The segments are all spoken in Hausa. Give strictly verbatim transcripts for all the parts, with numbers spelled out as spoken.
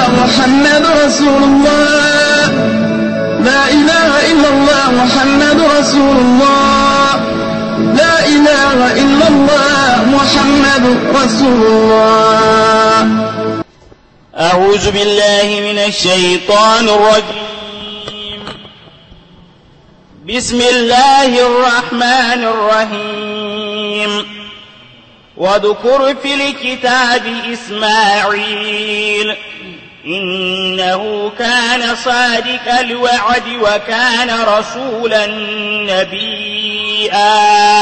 محمد رسول الله لا إله إلا الله محمد رسول الله لا إله إلا الله محمد رسول الله. أعوذ بالله من الشيطان الرجيم. بسم الله الرحمن الرحيم. واذكر في الكتاب إسماعيل إنه كان صادق الوعد وكان رسولا نبيا.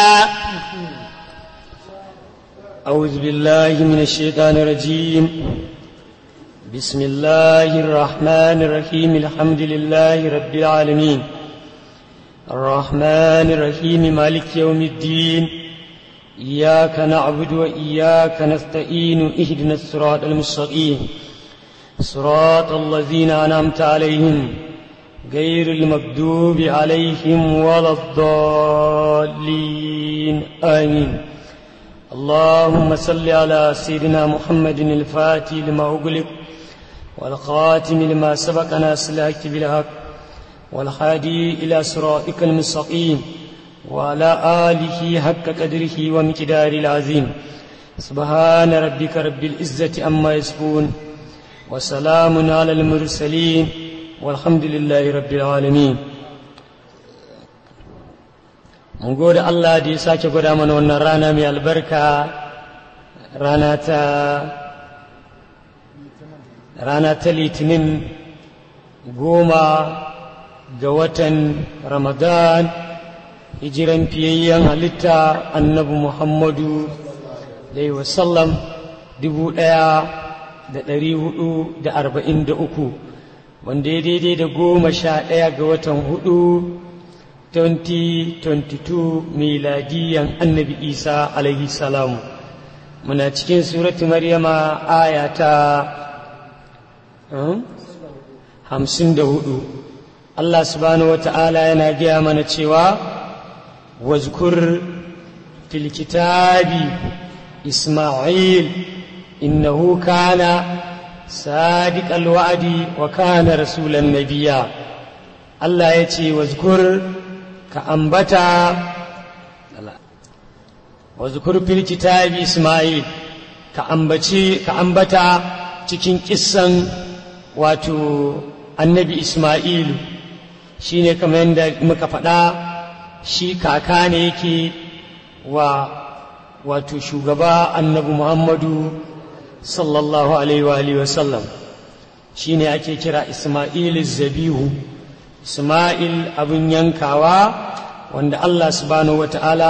أعوذ بالله من الشيطان الرجيم. بسم الله الرحمن الرحيم. الحمد لله رب العالمين الرحمن الرحيم مالك يوم الدين إياك نعبد وإياك نستعين اهدنا الصراط المستقيم صراط الذين أنعمت عليهم غير المغضوب عليهم ولا الضالين آمين. اللهم صل على سيدنا محمد الفاتح لما أغلق والخاتم لما سبق ناصر الحق بالحق والهادي إلى صراطك المستقيم وعلى آله حق قدره ومقداره العظيم. سبحان ربك رب العزة عما يصفون وسلام على المرسلين والحمد لله رب العالمين. mun gode Allah da ya sake gwada mana wannan rana mai albarka, rana ta rana ta litinin goma ga watan Ramadan, hijiran fiyayyen halitta annabi Muhammadu alaihi wasallam dubu ɗaya da ɗari hudu da arba'in da uku, wanda ya daidai da goma sha ɗaya ga watan hudu twenty twenty-two miladiyan annabi Isa alaihi salamu. Muna cikin suratu Maryama aya ta hamsin da hudu. Allah subhanahu wa ta'ala yana gaya mana cewa wazkur fil kitabi Isma'il innahu kana sadiqal wa'di wa kana rasulan nabiyya. Allah ya ce wazkur ka ambata wazkur fil kitabi Isma'il ka ambaci ka ambata cikin kissan wato annabi Isma'ilu, shine kamar yadda muka faɗa shi kaka ne yake wa wato shugaba annabi Muhammadu sallallahu alaihi wa alihi wasallam, shine ake kira Isma'il zabihu, Isma'il abin yankawa wanda Allah subhanahu wata'ala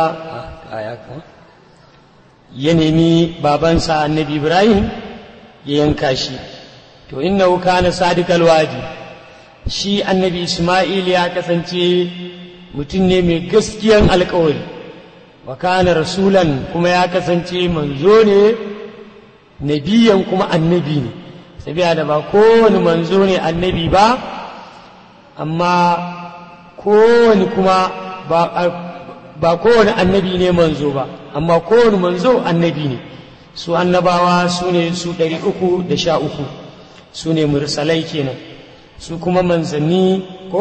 ya nemi babansa annabi Ibrahim ya yanka shi. To innahu kana sadiqal wa'di, shi annabi Isma'il ya kasance mutum ne mai gaskiyan alƙawari, wa kana rasulan kuma ya kasance manzo ne, nabiyan kuma annabi ne, saboda da ba kowane manzo ne annabi ba, amma kowane kuma ba ba kowane annabi ne manzo ba, amma kowane manzo annabi ne. Su annabawa su ne su ɗari uku da sha uku, su ne mursalai kenan. Su kuma manzanni ko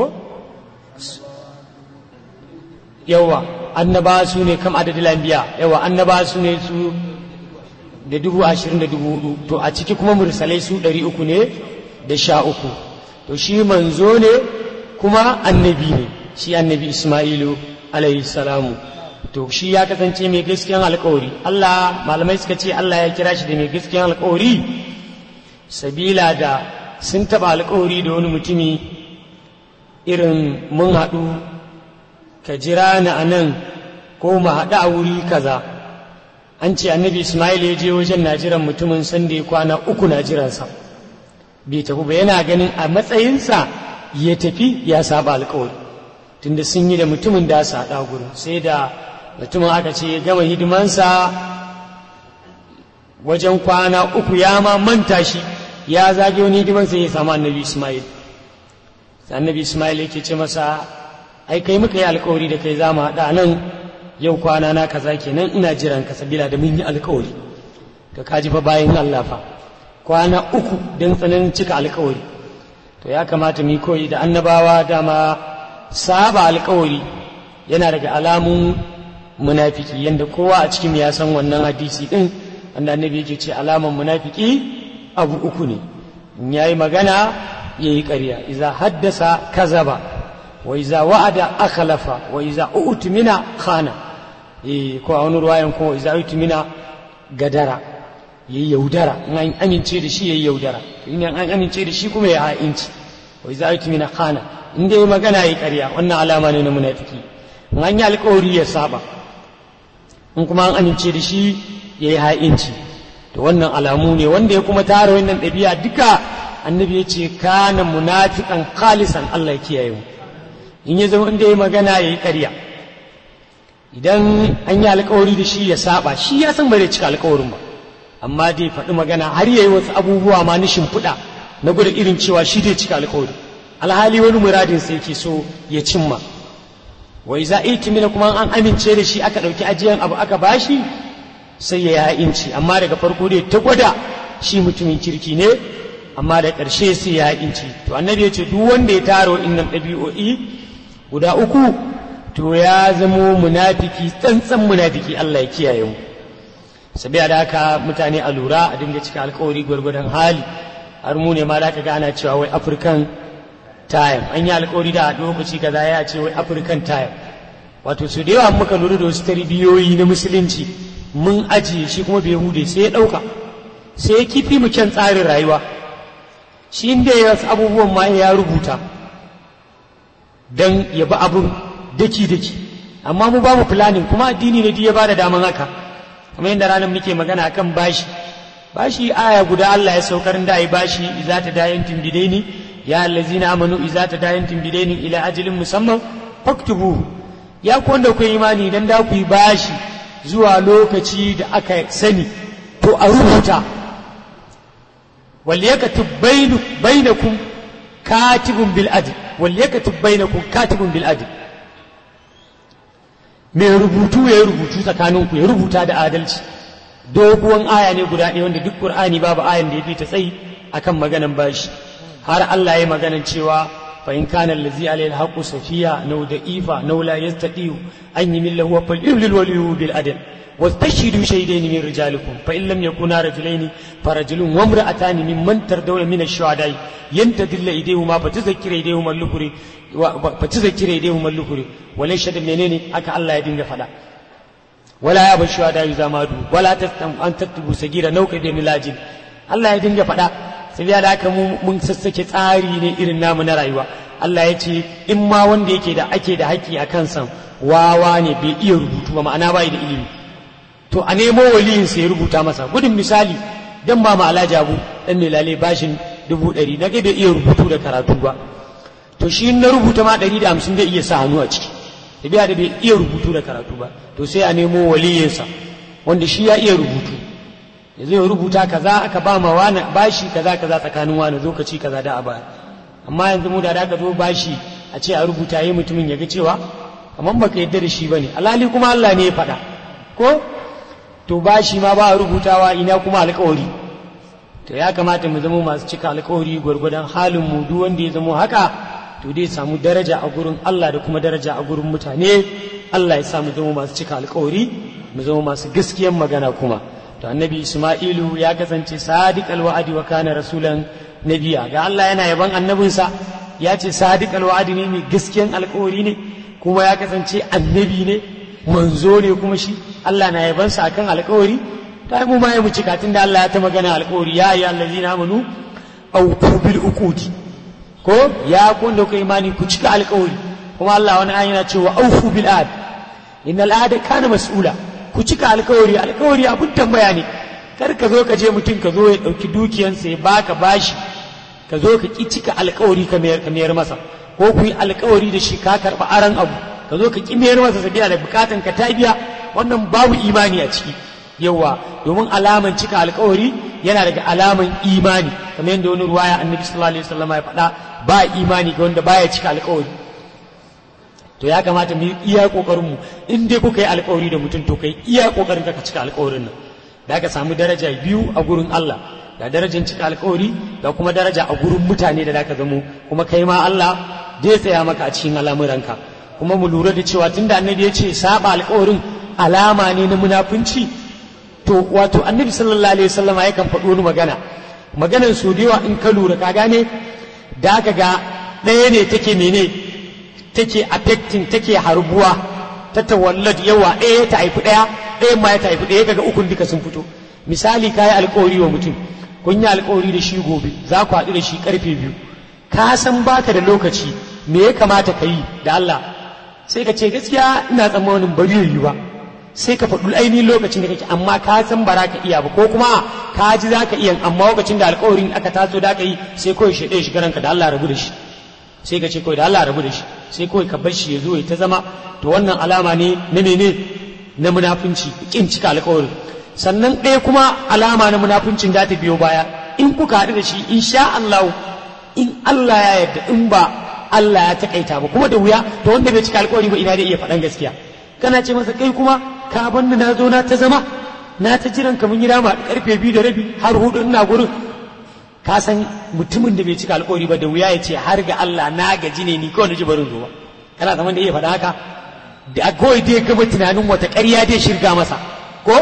yawa annaba su ne kam adadin lambiya, yawa annaba su ne su da dubu ashirin da dubu hudu, to a ciki kuma mursalai su ɗari uku ne da sha uku. To shi manzo ne kuma annabi ne, shi annabi Isma'ilu alaihi salamu. To shi ya kasance mai gaskiyan alkawari. Allah, malamai suka ce Allah ya kira shi da mai gaskiyan alkawari sabila da sun taɓa alkawari da wani mutumi irin mun haɗu ka jira ni a nan ko mu haɗu a wuri kaza. An ce annabi Ismail ya je wajen najiran mutumin sanda ya kwana uku najiransa bai tafi ba, yana ganin a matsayinsa ya tafi ya saba alkawari, tunda sun yi da mutumin da su haɗa gurin. Sai da mutumin aka ce ya gama hidimansa wajen kwana uku ya ma manta shi, ya zage wani hidimansa ya samu annabi Ismail. Annabi Ismail yake ce masa, ai kai muka yi alkawari da kai za mu haɗa nan yau kwana na kaza kenan ina jiran ka sabila da mun yi alkawari. To kaji fa bayan Allah fa kwana uku don tsananin cika alkawari to ya kamata mu koyi da annabawa dama saba alkawari yana daga alamun munafiki yanda kowa a cikin ya san wannan hadisi din wanda annabi yake ce alaman munafiki abu uku ne in yayi magana yayi ƙarya idza haddasa kazaba wa idza wa'ada akhlafa wa idza utmina khana eh ko a wani ruwayan ko idza utmina gadara yayi yaudara in an amince da shi yayi yaudara in an amince da shi kuma ya ha'inci wa idza utmina khana in dai magana yayi ƙarya wannan alama ne na munafiki in an yi alƙawari ya saba in kuma an amince da shi yayi ha'inci to wannan alamu ne wanda ya kuma tara wannan ɗabi'a duka annabi ya ce kana munafiqan khalisan Allah ya kiyaye mu in ya zama inda ya magana yayi ƙarya idan an yi alƙawari da shi ya saba shi ya san bare cika alƙawarin ba amma dai faɗi magana har yayi wasu abubuwa ma na shimfiɗa na gudu irin cewa shi dai cika alƙawari alhali wani muradin sai yake so ya cimma wa iza itimina kuma an amince da shi aka ɗauki ajiyan abu aka bashi sai ya yi inci amma daga farko dai ta gwada shi mutumin kirki ne amma da ƙarshe sai ya yi inci to annabi ya ce duk wanda ya taro innan ɗabi'o'i guda uku to ya zamo munafiki tsantsan munafiki Allah ya kiyaye mu sabiya da haka mutane a lura a dinga cika alƙawari gwargwadon hali har mu ne ma da ka ga ana cewa wai African time an yi alƙawari da lokaci kaza ya ce wai African time wato su da yawa muka lura da wasu tarbiyoyi na musulunci mun ajiye shi kuma bai hude sai ya ɗauka sai ya kifi mu kyan tsarin rayuwa shi inda ya wasu abubuwan ma ya rubuta don ya bi abin daki-daki amma mu ba mu planning kuma addini ne ya ba da daman haka kuma yadda ranar muke magana kan bashi bashi aya guda Allah ya saukar da ai bashi iza ta dayantin bidaini ya allazina amanu iza ta dayantin bidaini ila ajalin musamman faktubu ya ku wanda ku imani dan da ku yi bashi zuwa lokaci da aka sani to a rubuta wal yakatub bainakum katibun bil adl wal yakatub bainakum katibun bil adl mai rubutu ya rubutu tsakaninku ya rubuta da adalci doguwan aya ne guda ɗaya wanda duk qur'ani babu ayan da ya fi ta tsayi akan maganan bashi har Allah ya maganan cewa fa in kana allazi alayhi alhaqu safiya naw da'ifa naw la yastati'u an yamillahu fal yumlil waliyyu bil adl واستشهدوا شهيدين من رجالكم فإن لم يكونا رجلين فرجل وامرأتان ممن ترضون من الشهداء ينتدل إيديهما فتذكر إيديهما اللكري فتذكر إيديهما اللكري وليشهد منين أكا الله يدين فلا ولا يأبى الشهداء إذا ماتوا ولا تستم أن تكتبوا سجيرا نو كبير ملاجين الله يدين فلا sabiya da haka mun sassake tsari ne irin namu na rayuwa Allah ya ce in ma wanda yake da ake da haƙƙi a kansa wawa ne bai iya rubutu ba ma'ana bai da ilimi to a nemo waliyin sai ya rubuta masa gudun misali dan ba ma Alhaji Abu dan ne lale bashin dubu ɗari na ga bai iya rubutu da karatu ba to shi na rubuta ma ɗari da hamsin zai iya sa hannu a ciki sabiya da bai iya rubutu da karatu ba to sai a nemo waliyinsa wanda shi ya iya rubutu ya zai rubuta kaza aka ba ma wani bashi kaza kaza tsakanin wani lokaci kaza da a baya amma yanzu mu da aka zo bashi a ce a rubuta yi mutumin ya ga cewa kamar baka yadda da shi bane alhali kuma Allah ne ya faɗa ko to bashi ma ba a rubutawa ina kuma alƙawari to ya kamata mu zama masu cika alƙawari gwargwadon halin mu duk wanda ya zama haka to dai samu daraja a gurin Allah da kuma daraja a gurin mutane Allah ya sa mu zama masu cika alƙawari mu zama masu gaskiyar magana kuma to annabi Isma'ilu ya kasance sadiqal wa'adi wa kana rasulan nabiya ga Allah yana yaban annabinsa ya ce sadiqal wa'adi ne mai gaskiyan alƙawari ne kuma ya kasance annabi ne manzo ne kuma shi Allah na yabansa akan alƙawari ta mu ma mu cika tunda Allah ya ta magana alƙawari ya ayyuhal ladzina amanu awfu bil uqudi ko ya kun da ku imani ku cika alƙawari kuma Allah wani ayi yana cewa awfu bil ahd innal ahda kana mas'ula ku cika alƙawari alƙawari abun tambaya ne kar ka zo ka je mutum ka zo ya dauki dukiyansa ya baka bashi ka zo ka ki cika alƙawari ka mayar masa ko ku yi alƙawari da shi ka karɓa aran abu ka zo ka ki mayar masa sabiya da bukatan ka ta biya wannan babu imani a ciki yawa domin alaman cika alƙawari yana daga alaman imani kamar yadda wani ruwaya annabi sallallahu alaihi wasallam ya faɗa ba imani ga wanda baya cika alƙawari to ya kamata mu iya kokarin mu in dai kuka yi alƙawari da mutum to kai iya kokarin ka cika alƙawarin nan da ka samu daraja biyu a gurin Allah ga darajar cika alƙawari ga kuma daraja a gurin mutane da zaka zamo kuma kai ma Allah zai tsaya maka a cikin al'amuranka kuma mu lura da cewa tunda annabi ya ce saba alƙawarin alama ne na munafunci to wato annabi sallallahu alaihi wasallama yakan faɗo wani magana maganar su da yawa in ka lura ka gane da ka ga ɗaya ne take mene take affecting take harbuwa ta tawallad yawa ɗaya ta haifi ɗaya ɗaya ma ya ta haifi ɗaya kaga ukun duka sun fito misali kayi alƙawari wa mutum kun yi alƙawari da shi gobe za ku haɗu da shi ƙarfe biyu ka san baka da lokaci me ya kamata ka yi da Allah sai ka ce gaskiya ina tsammanin bari yi ba sai ka faɗi ainihin lokacin da kake amma ka san ba ka iya ba ko kuma ka ji za ka iya amma lokacin da alƙawarin aka taso da ka yi sai kawai shi ɗaya shiga ranka da Allah rabu da shi sai ka ce kawai da Allah rabu da shi sai kawai ka bar shi ya zo ya ta zama to wannan alama ne na mene na munafunci kin cika alƙawarin sannan ɗaya kuma alama na munafuncin da ta biyo baya in kuka haɗu da shi insha Allah in Allah ya yarda in ba Allah ya takaita ba kuma da wuya to wanda bai cika alƙawari ba ina da iya faɗan gaskiya kana ce masa kai kuma ka banni na zo na ta zama na ta jiran ka mun yi dama karfe biyu da rabi har hudu ina gurin ka san mutumin da bai cika alƙawari ba da wuya ya ce har ga Allah na gaji ne ni kawai na ji barin zuwa kana zaman da iya faɗa haka da kawai dai gaba tunanin wata ƙarya dai shirga masa ko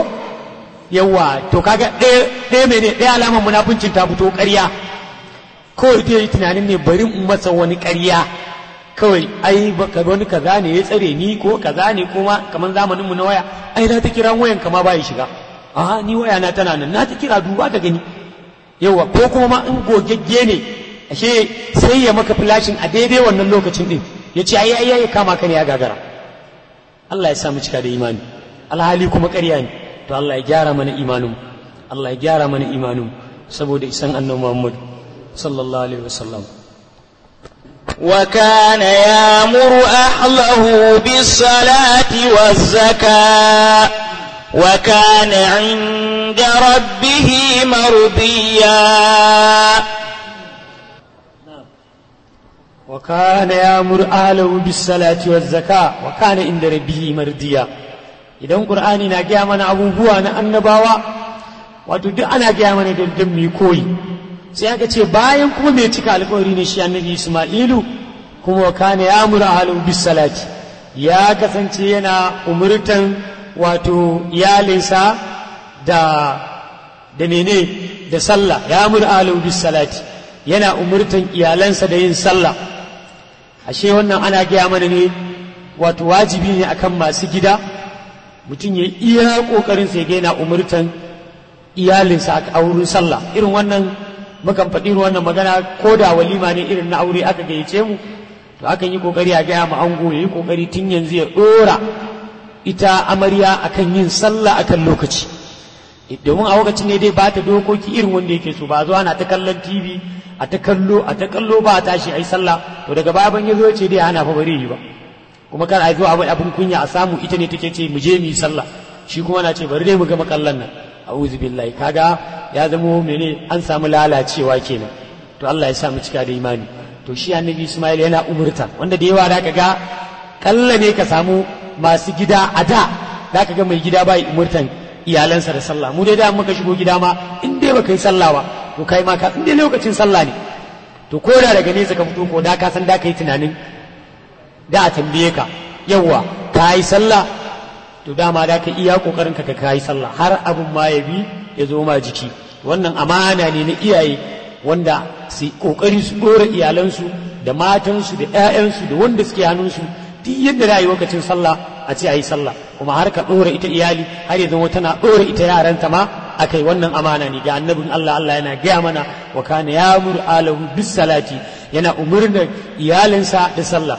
yawa to kaga ɗaya ɗaya mene ɗaya alamar munafuncin ta fito ƙarya kawai dai tunanin ne bari in masa wani ƙarya kawai ai baka wani kaza ne ya tsare ni ko kaza ne kuma kaman zamanin mu na waya ai na ta kira wayan kama ba ya shiga a ni waya na tana nan na ta kira duba ka gani yawa ko kuma ma in gogegge ne ashe sai ya maka flashin a daidai wannan lokacin din ya ce ai ai ya kama ka ne ya gagara Allah ya sa mu cika da imani alhali kuma ƙarya ne to Allah ya gyara mana imanin Allah ya gyara mana imanin saboda isan annabi Muhammad sallallahu alaihi wasallam وكان يأمر أهله بالصلاة والزكاة وكان عند ربه مرضيا وكان يأمر أهله بالصلاة والزكاة وكان عند ربه مرضيا idan Qur'ani na gaya mana abubuwa na annabawa wato duk ana gaya mana da mu koyi sai aka ce bayan kuma mai cika alƙawari ne shi annabi Isma'ilu kuma kana ya amura ahlu bis salati ya kasance yana umurtan wato iyalinsa da da mene da sallah ya amura ahlu bis salati yana umurtan iyalansa da yin sallah ashe wannan ana gaya mana ne wato wajibi ne akan masu gida mutum ya iya kokarin sai ga yana umurtan iyalinsa a wurin sallah irin wannan mukan faɗi wannan magana ko da walima ne irin na aure aka gayyace mu to akan yi kokari a gaya mu ango yayi kokari tun yanzu ya dora ita amarya akan yin sallah akan lokaci domin a lokacin ne dai ba ta dokoki irin wanda yake so ba zo ana ta kallon T V a ta kallo a ta kallo ba tashi ai sallah to daga baya ban yazo ce dai ana fa bare yi ba kuma kar a zo abin kunya a samu ita ne take ce mu je mu yi sallah shi kuma na ce bari dai mu ga makallan nan a'udhu billahi kaga ya zama mene an samu lalacewa kenan to Allah ya sa mu cika da imani to shi annabi Ismail yana umurta wanda da yawa zaka ga kalla ne ka samu masu gida a da zaka ga mai gida bai umurtan iyalansa da sallah mu dai da muka shigo gida ma in dai baka yi sallah ba to kai ma ka in dai lokacin sallah ne to ko da daga nesa ka fito ko da ka san da ka yi tunanin da a tambaye ka yawa ka yi sallah to dama da ka iya kokarin ka ka yi sallah har abun ma ya bi ya zo ma jiki wannan amana ne na iyaye wanda su kokari su dora iyalansu da matansu da ƴaƴansu da wanda suke hannunsu duk yadda da yi lokacin sallah a ce a yi sallah kuma har ka dora ita iyali har ya zama tana dora ita yaranta ma akai wannan amana ne ga annabin Allah Allah yana gaya mana wa kana ya'muru alahu bis salati yana umurna iyalinsa da sallah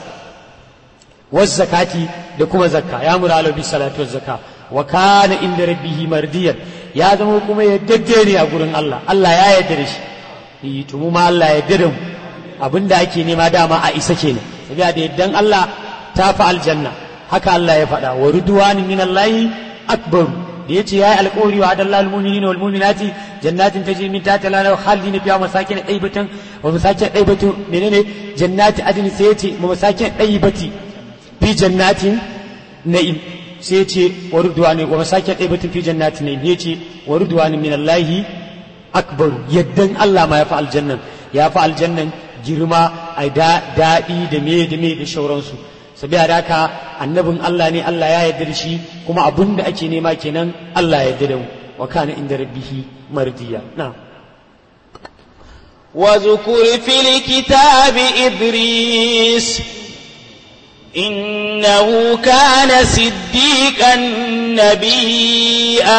was zakati da kuma zakka ya'muru alahu bis salati was zakka wa kana inda rabbihi mardiyan ya zama kuma ya dadde ne a gurin Allah Allah ya yarda da shi to mu ma Allah ya yarda da mu abinda ake nema dama a isa kenan saboda da yaddan Allah ta fa aljanna haka Allah ya faɗa wa ridwani minallahi akbar da yace yayi alƙawari wa adallal mu'minina wal mu'minati jannatin tajri min tahtiha al-anhar khalidina fiha masakin tayyibatan wa masakin tayyibatu menene jannati adn sai yace masakin tayyibati fi jannatin na'im sai yace wa ridwani wa masakin tayyibatin fi jannatin na'im yace wa ridwani minallahi akbaru yaddan Allah ma ya fi aljannan ya fi aljannan girma a daɗi da me da me da shauransu sabiya da haka annabin Allah ne Allah ya yarda da shi kuma abin da ake nema kenan Allah ya yarda da mu wa kana inda rabbihi mardiya na واذكر في الكتاب إدريس إنه كان صديقا نبيا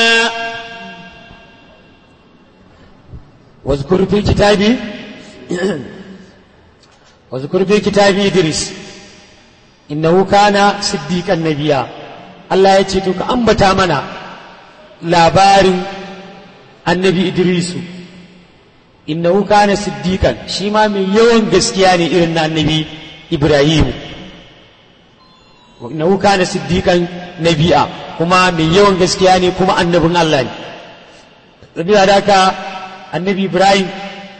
واذكر في الكتاب واذكر في الكتاب إدريس إنه كان صديقا نبيا الله يتشتك أنبتا منا لابار النبي إدريس إنه كان صديقا شما من يوم قسكياني إرنا النبي إبراهيم وإنه كان صديقا نبيا كما من يوم قسكياني كما النبي الله ربي هذاك النبي إبراهيم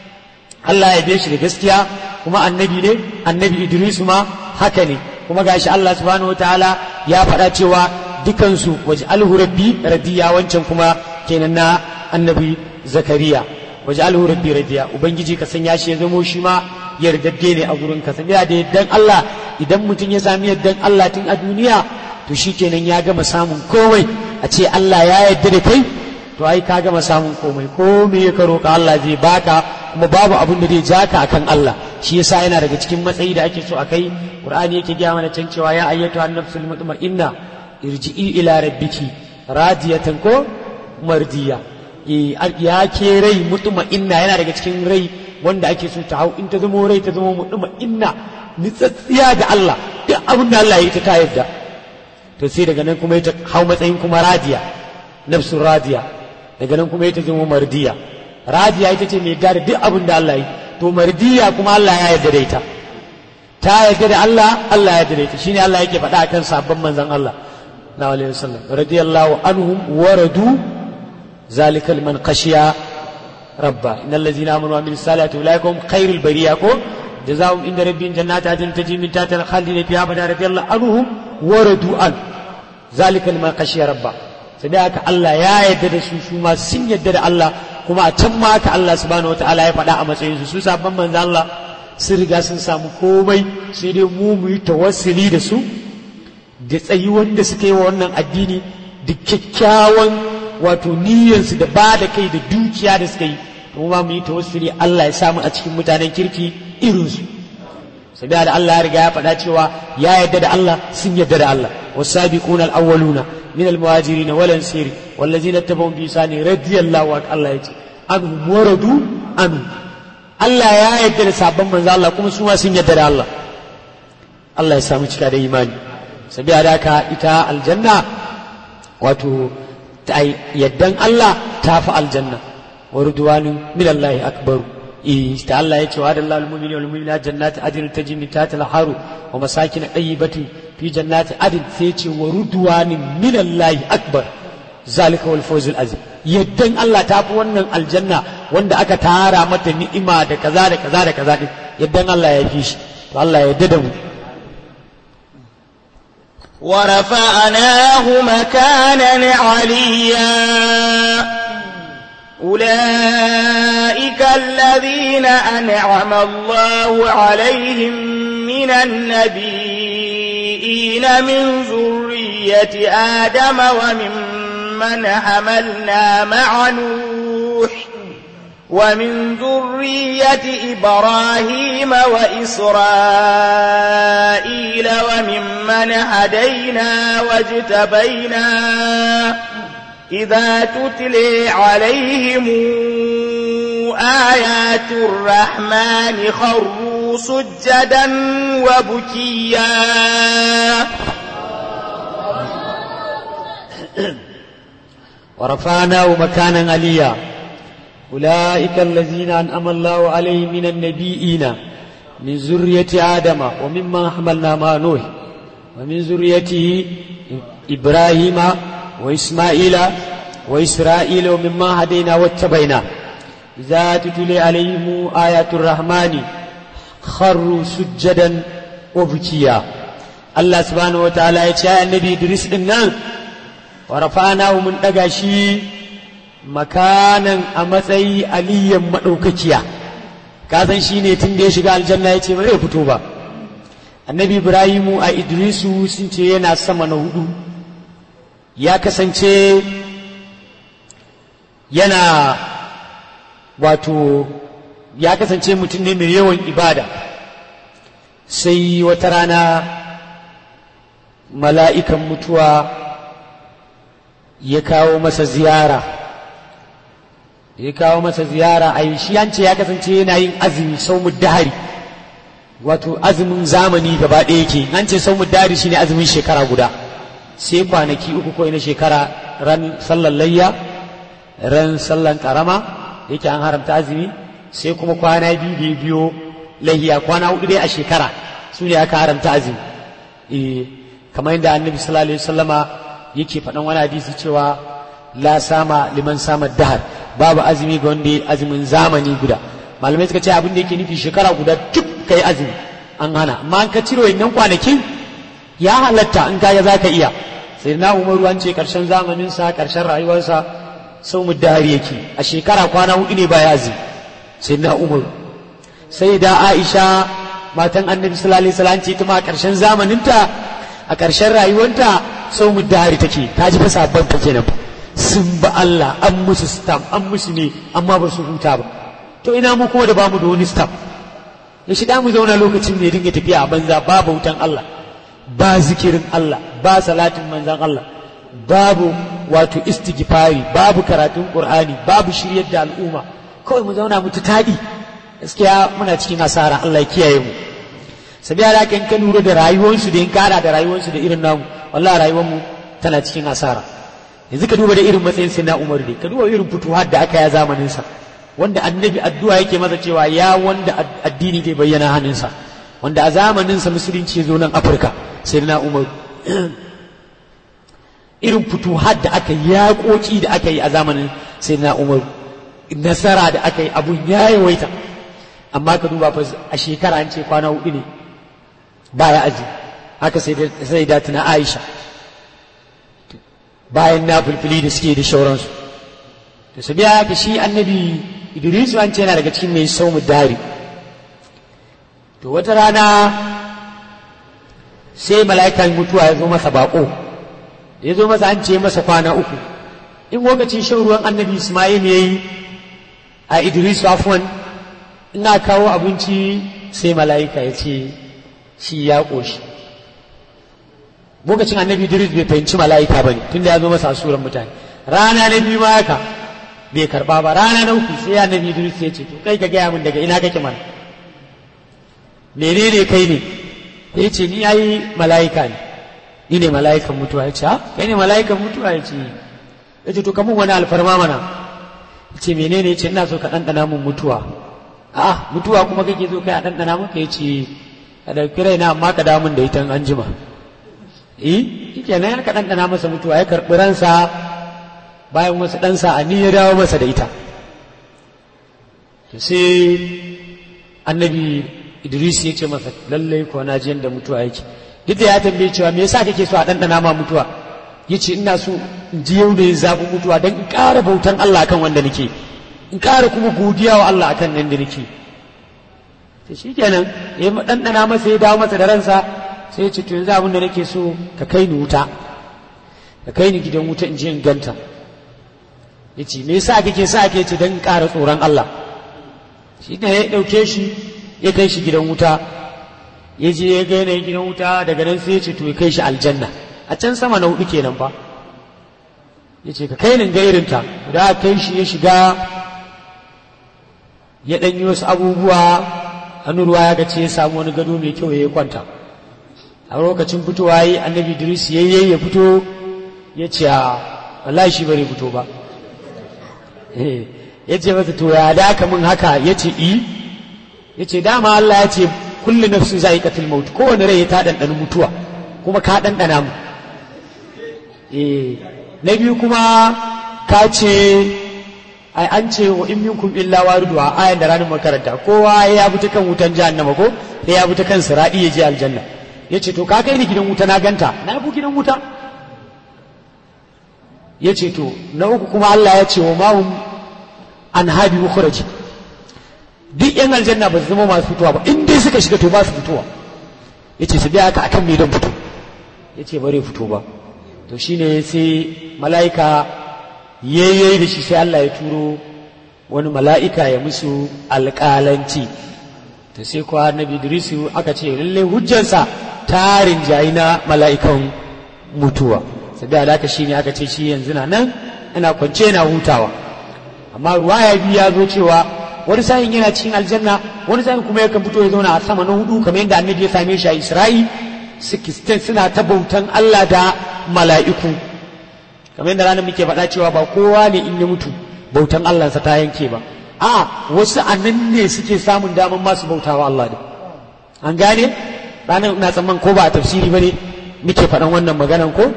الله يبيش لقسكيا كما النبي ne annabi Idris ma haka ne kuma gashi Allah subhanahu wataala ya faɗa cewa dukansu waj'alhu rabbi radiya wancan kuma kenan na annabi Zakariya waj'alhu rabbi radiya ubangiji ka sanya shi ya zamo shi ma yardadde ne a gurin ka saboda da yaddan Allah idan mutum ya sami yaddan Allah tun a duniya to shikenan ya gama samun komai a ce Allah ya yarda da kai to ai ka gama samun komai ko me ya karo ka Allah zai baka kuma babu abin da zai ja ka akan Allah shi yasa yana daga cikin matsayi da ake so a kai Qur'ani yake gaya mana can cewa ya ayyatu an-nafsul mutma'inna irji'i ila rabbiki radiyatan ko mardiya ya ke rai mutma'inna yana daga cikin rai wanda ake so ta hau in ta zama rai ta zama mutma'inna nitsatsiya da Allah duk abin da Allah ya yi ta yadda to sai daga nan kuma ya hau matsayin kuma radiya nafsun radiya daga nan kuma ita zama mardiya radiya ita ce mai yarda da duk abin da Allah yi to mardiya kuma Allah ya yarda da ita ta yarda da Allah Allah ya yarda da ita shine Allah yake faɗa akan sabon manzon Allah sallallahu alaihi wasallam radiyallahu anhum wa radu zalika liman khashiya rabba innal ladzina amanu wa amilus salihati ulaikum khairul bariya ko jazaa'um inda rabbihim jannatin adnin tajri min tahtiha al-khalidina fiha abada radiyallahu anhum wa radu an zalika liman khashiya rabba sai da haka Allah ya yarda da su su ma sun yarda da Allah kuma a can ma haka Allah subhanahu wataala ya faɗa a matsayin su su sabon manzo Allah sun riga sun samu komai sai dai mu mu yi tawassuli da su da tsayi wanda suka yi wa wannan addini da kyakkyawan wato niyyarsu da ba da kai da dukiya da suka yi to ma mu yi tawassuli Allah ya samu a cikin mutanen kirki irinsu sai da Allah ya riga ya faɗa cewa ya yarda da Allah sun yarda da Allah wasabiquna al-awwaluna min al-muhajirin wal ansari wallazina tabawun bi sani radiyallahu anhu Allah yace anhum waradu anhu Allah ya yarda da sabon manzo Allah kuma su ma sun yarda da Allah Allah ya samu cika da imani sabiya da haka ita aljanna wato yaddan Allah ta fi aljanna wa ridwanun min Allah akbar ta Allah ya ce wa adallahu al-mu'mini wal mu'minat jannati adn tajri min tahtiha al-haru wa masakin tayyibatin fi jannati adn sai ce wa ridwanun min Allah akbar zalika wal fawzul azim yaddan Allah ta fi wannan aljanna wanda aka tara mata ni'ima da kaza da kaza da kaza din yaddan Allah ya fi shi to Allah ya yarda da mu ورفعناه مكانا عليا أولئك الذين أنعم الله عليهم من النبيين من ذرية آدم وممن حملنا مع نوح ومن ذرية إبراهيم وإسرائيل وممن هدينا واجتبينا إذا تتلي عليهم آيات الرحمن خروا سجدا وبكيا ورفعناه مكانا عليا أولئك الذين أنعم الله عليهم من النبيين من ذرية آدم وممن حملنا مع نوح ومن ذريته إبراهيم وإسماعيل وإسرائيل وممن هدينا واتبعنا إذا تتلي عليهم آيات الرحمن خروا سجدا وبكيا الله سبحانه وتعالى يتشاء النبي إدريس إنه ورفعناه من دقاشي makanan a matsayi aliyan maɗaukakiya ka san shi ne tun da ya shiga aljanna ya ce ba zai fito ba. Annabi Ibrahimu a Idrisu sun ce yana sama na hudu, ya kasance yana wato ya kasance mutum ne mai yawan ibada. Sai wata rana mala'ikan mutuwa ya kawo masa ziyara ya kawo masa ziyara a shi an ce ya kasance yana yin azumi sau dahari, wato azumin zamani gaba ɗaya yake. An ce sau dahari shine azumin shekara guda, sai kwanaki uku ko na shekara, ran sallan layya, ran sallan karama yake an haramta azumi, sai kuma kwana biyu da biyo lahiya, kwana hudu dai a shekara su ne aka haramta azumi. eh kamar yadda annabi sallallahu alaihi wasallama yake faɗan wani hadisi cewa la sama liman sama dahar, babu azumi ga wanda ya azumin zamani guda. Malamai suka ce abin da yake nufi shekara guda duk kai azumi an hana, amma an ka ciro wannan kwanakin ya halatta in kaga zaka iya. sai na umaru an ce karshen zamanin sa karshen rayuwarsa sau muddari yake a shekara kwana hudu ne baya azumi sai na umaru. sai da Aisha matan annabi sallallahu alaihi wasallam ce kuma a karshen zamaninta a karshen rayuwarta sau muddari take. ta ji fa sabban ta kenan sun ba Allah an musu stam an musu ne amma ba su huta ba. to ina mu kuma da bamu da wani stam ya shida mu zauna lokacin ne dinga tafiya a banza babu hutan Allah ba zikirin Allah ba salatin manzan Allah babu wato istighfari babu karatun Qur'ani babu shiryar da al'umma kawai mu zauna mu taɗi. gaskiya muna cikin asara Allah ya kiyaye mu. sabiya da kan kan lura da rayuwarsu da in kara da rayuwarsu da irin namu wallahi rayuwar mu tana cikin asara. yanzu ka duba da irin matsayin sai na Umar dai ka duba irin fituhat da aka yi zamanin sa wanda annabi addu'a yake masa cewa ya wanda addini zai bayyana hannunsa, wanda a zamanin sa musulunci ya zo nan Afirka sai na Umar. irin fituhat da aka yi yaƙoƙi da aka yi a zamanin sai na Umar, nasara da aka yi abun ya yawaita. amma ka duba fa a shekara an ce kwana hudu ne baya aji. haka sai da tuna Aisha bayan na fulfili da suke da shauransu. to su biya ka shi annabi Idris an ce yana daga cikin mai saumu dari. to wata rana sai mala'ikan mutuwa ya zo masa bako, da ya zo masa an ce masa kwana uku. in lokacin shan ruwan annabi Ismail ya yi a Idris afwan ina kawo abinci sai mala'ika ya ce shi ya ƙoshi. lokacin annabi Idris bai fahimci mala'ika ba ne tun da ya zo masa suran mutane. rana na biyu ma haka bai karba ba. rana na uku sai annabi Idris ya ce to kai ka gaya min daga ina kake mana, menene kai ne? ya ce ni yayi mala'ika ne, ni ne mala'ikan mutuwa. ya ce ha kai ne mala'ikan mutuwa? ya ce ya ce to kamun wani alfarma mana. ya ce menene? ya ce ina so ka ɗanɗana mun mutuwa. a'a mutuwa kuma kake so kai a ɗanɗana maka? ya ce ka ɗauki raina amma ka damun da ita an jima. eh yake nan ya ka ɗanɗana masa mutuwa, ya karɓi ransa bayan wasu ɗansa a ni ya dawo masa da ita. to sai annabi Idris ya ce masa lallai ko na ji yadda mutuwa yake. duk da ya tambaye cewa me yasa kake so a ɗanɗana ma mutuwa? ya ce ina so in ji yau da ya zaɓi mutuwa don in ƙara bautan Allah akan wanda nake, in ƙara kuma godiya wa Allah akan nan da nake. to shi kenan ya ɗanɗana masa ya dawo masa da ransa. sai ya ce to yanzu abin da nake so ka kai ni wuta, ka kai ni gidan wuta in je in ganta. ya ce me yasa kake sa ake ce don in ƙara tsoron Allah? shi ne ya ɗauke shi ya kai shi gidan wuta. ya je ya ga yanayin gidan wuta, daga nan sai ya ce to ya kai shi aljanna a can sama na hudu kenan fa. ya ce ka kai ni ga irinta. da kai shi ya shiga ya ɗanyi wasu abubuwa, hannu ruwa ya gace ya samu wani gado mai kyau ya yi kwanta. a lokacin fitowa yi annabi Idris yayye ya fito ya ce a wallahi shi bare fito ba. ya ce masa to ya da aka min haka? ya ce i ya ce dama Allah ya ce kullu nafsin za'iqatul maut, kowane rai ya ta ɗanɗana mutuwa kuma ka ɗanɗana mu. na biyu kuma ka ce ai an ce wa in minkum illa wariduha ayan da ranar makaranta kowa ya bi ta kan wutan jahannama ko sai ya bi ta kan siradi ya je aljanna. ya ce to ka kai ni gidan wuta na ganta, na bu gidan wuta. ya ce to na uku kuma Allah ya ce wa mahum an habi mukhraji duk yan aljanna ba su zama masu fitowa ba in dai suka shiga to ba su fitowa ya ce su biya haka akan me don fito ya ce bare fito ba to shine sai mala'ika yayyayi da shi sai Allah ya turo wani mala'ika ya musu alƙalanci to sai kuwa annabi Idrisu aka ce lalle hujjansa tarin jayi na mala'ikan mutuwa sai da alaka shine aka ce shi yanzu na nan ina kwance yana hutawa amma ruwaya biyu ya zo cewa wani sa'in yana cikin aljanna wani sa'in kuma yakan fito ya zauna a sama na hudu kamar yadda annabi ya same shi a Isra'i sikistin suna ta bautan Allah da mala'iku kamar yadda ranar muke faɗa cewa ba kowa ne in ya mutu bautan Allah sa ta yanke ba a wasu annan ne suke samun daman masu bautawa Allah da an gane ranar ina tsamman ko ba a tafsiri ba ne muke faɗan wannan maganan ko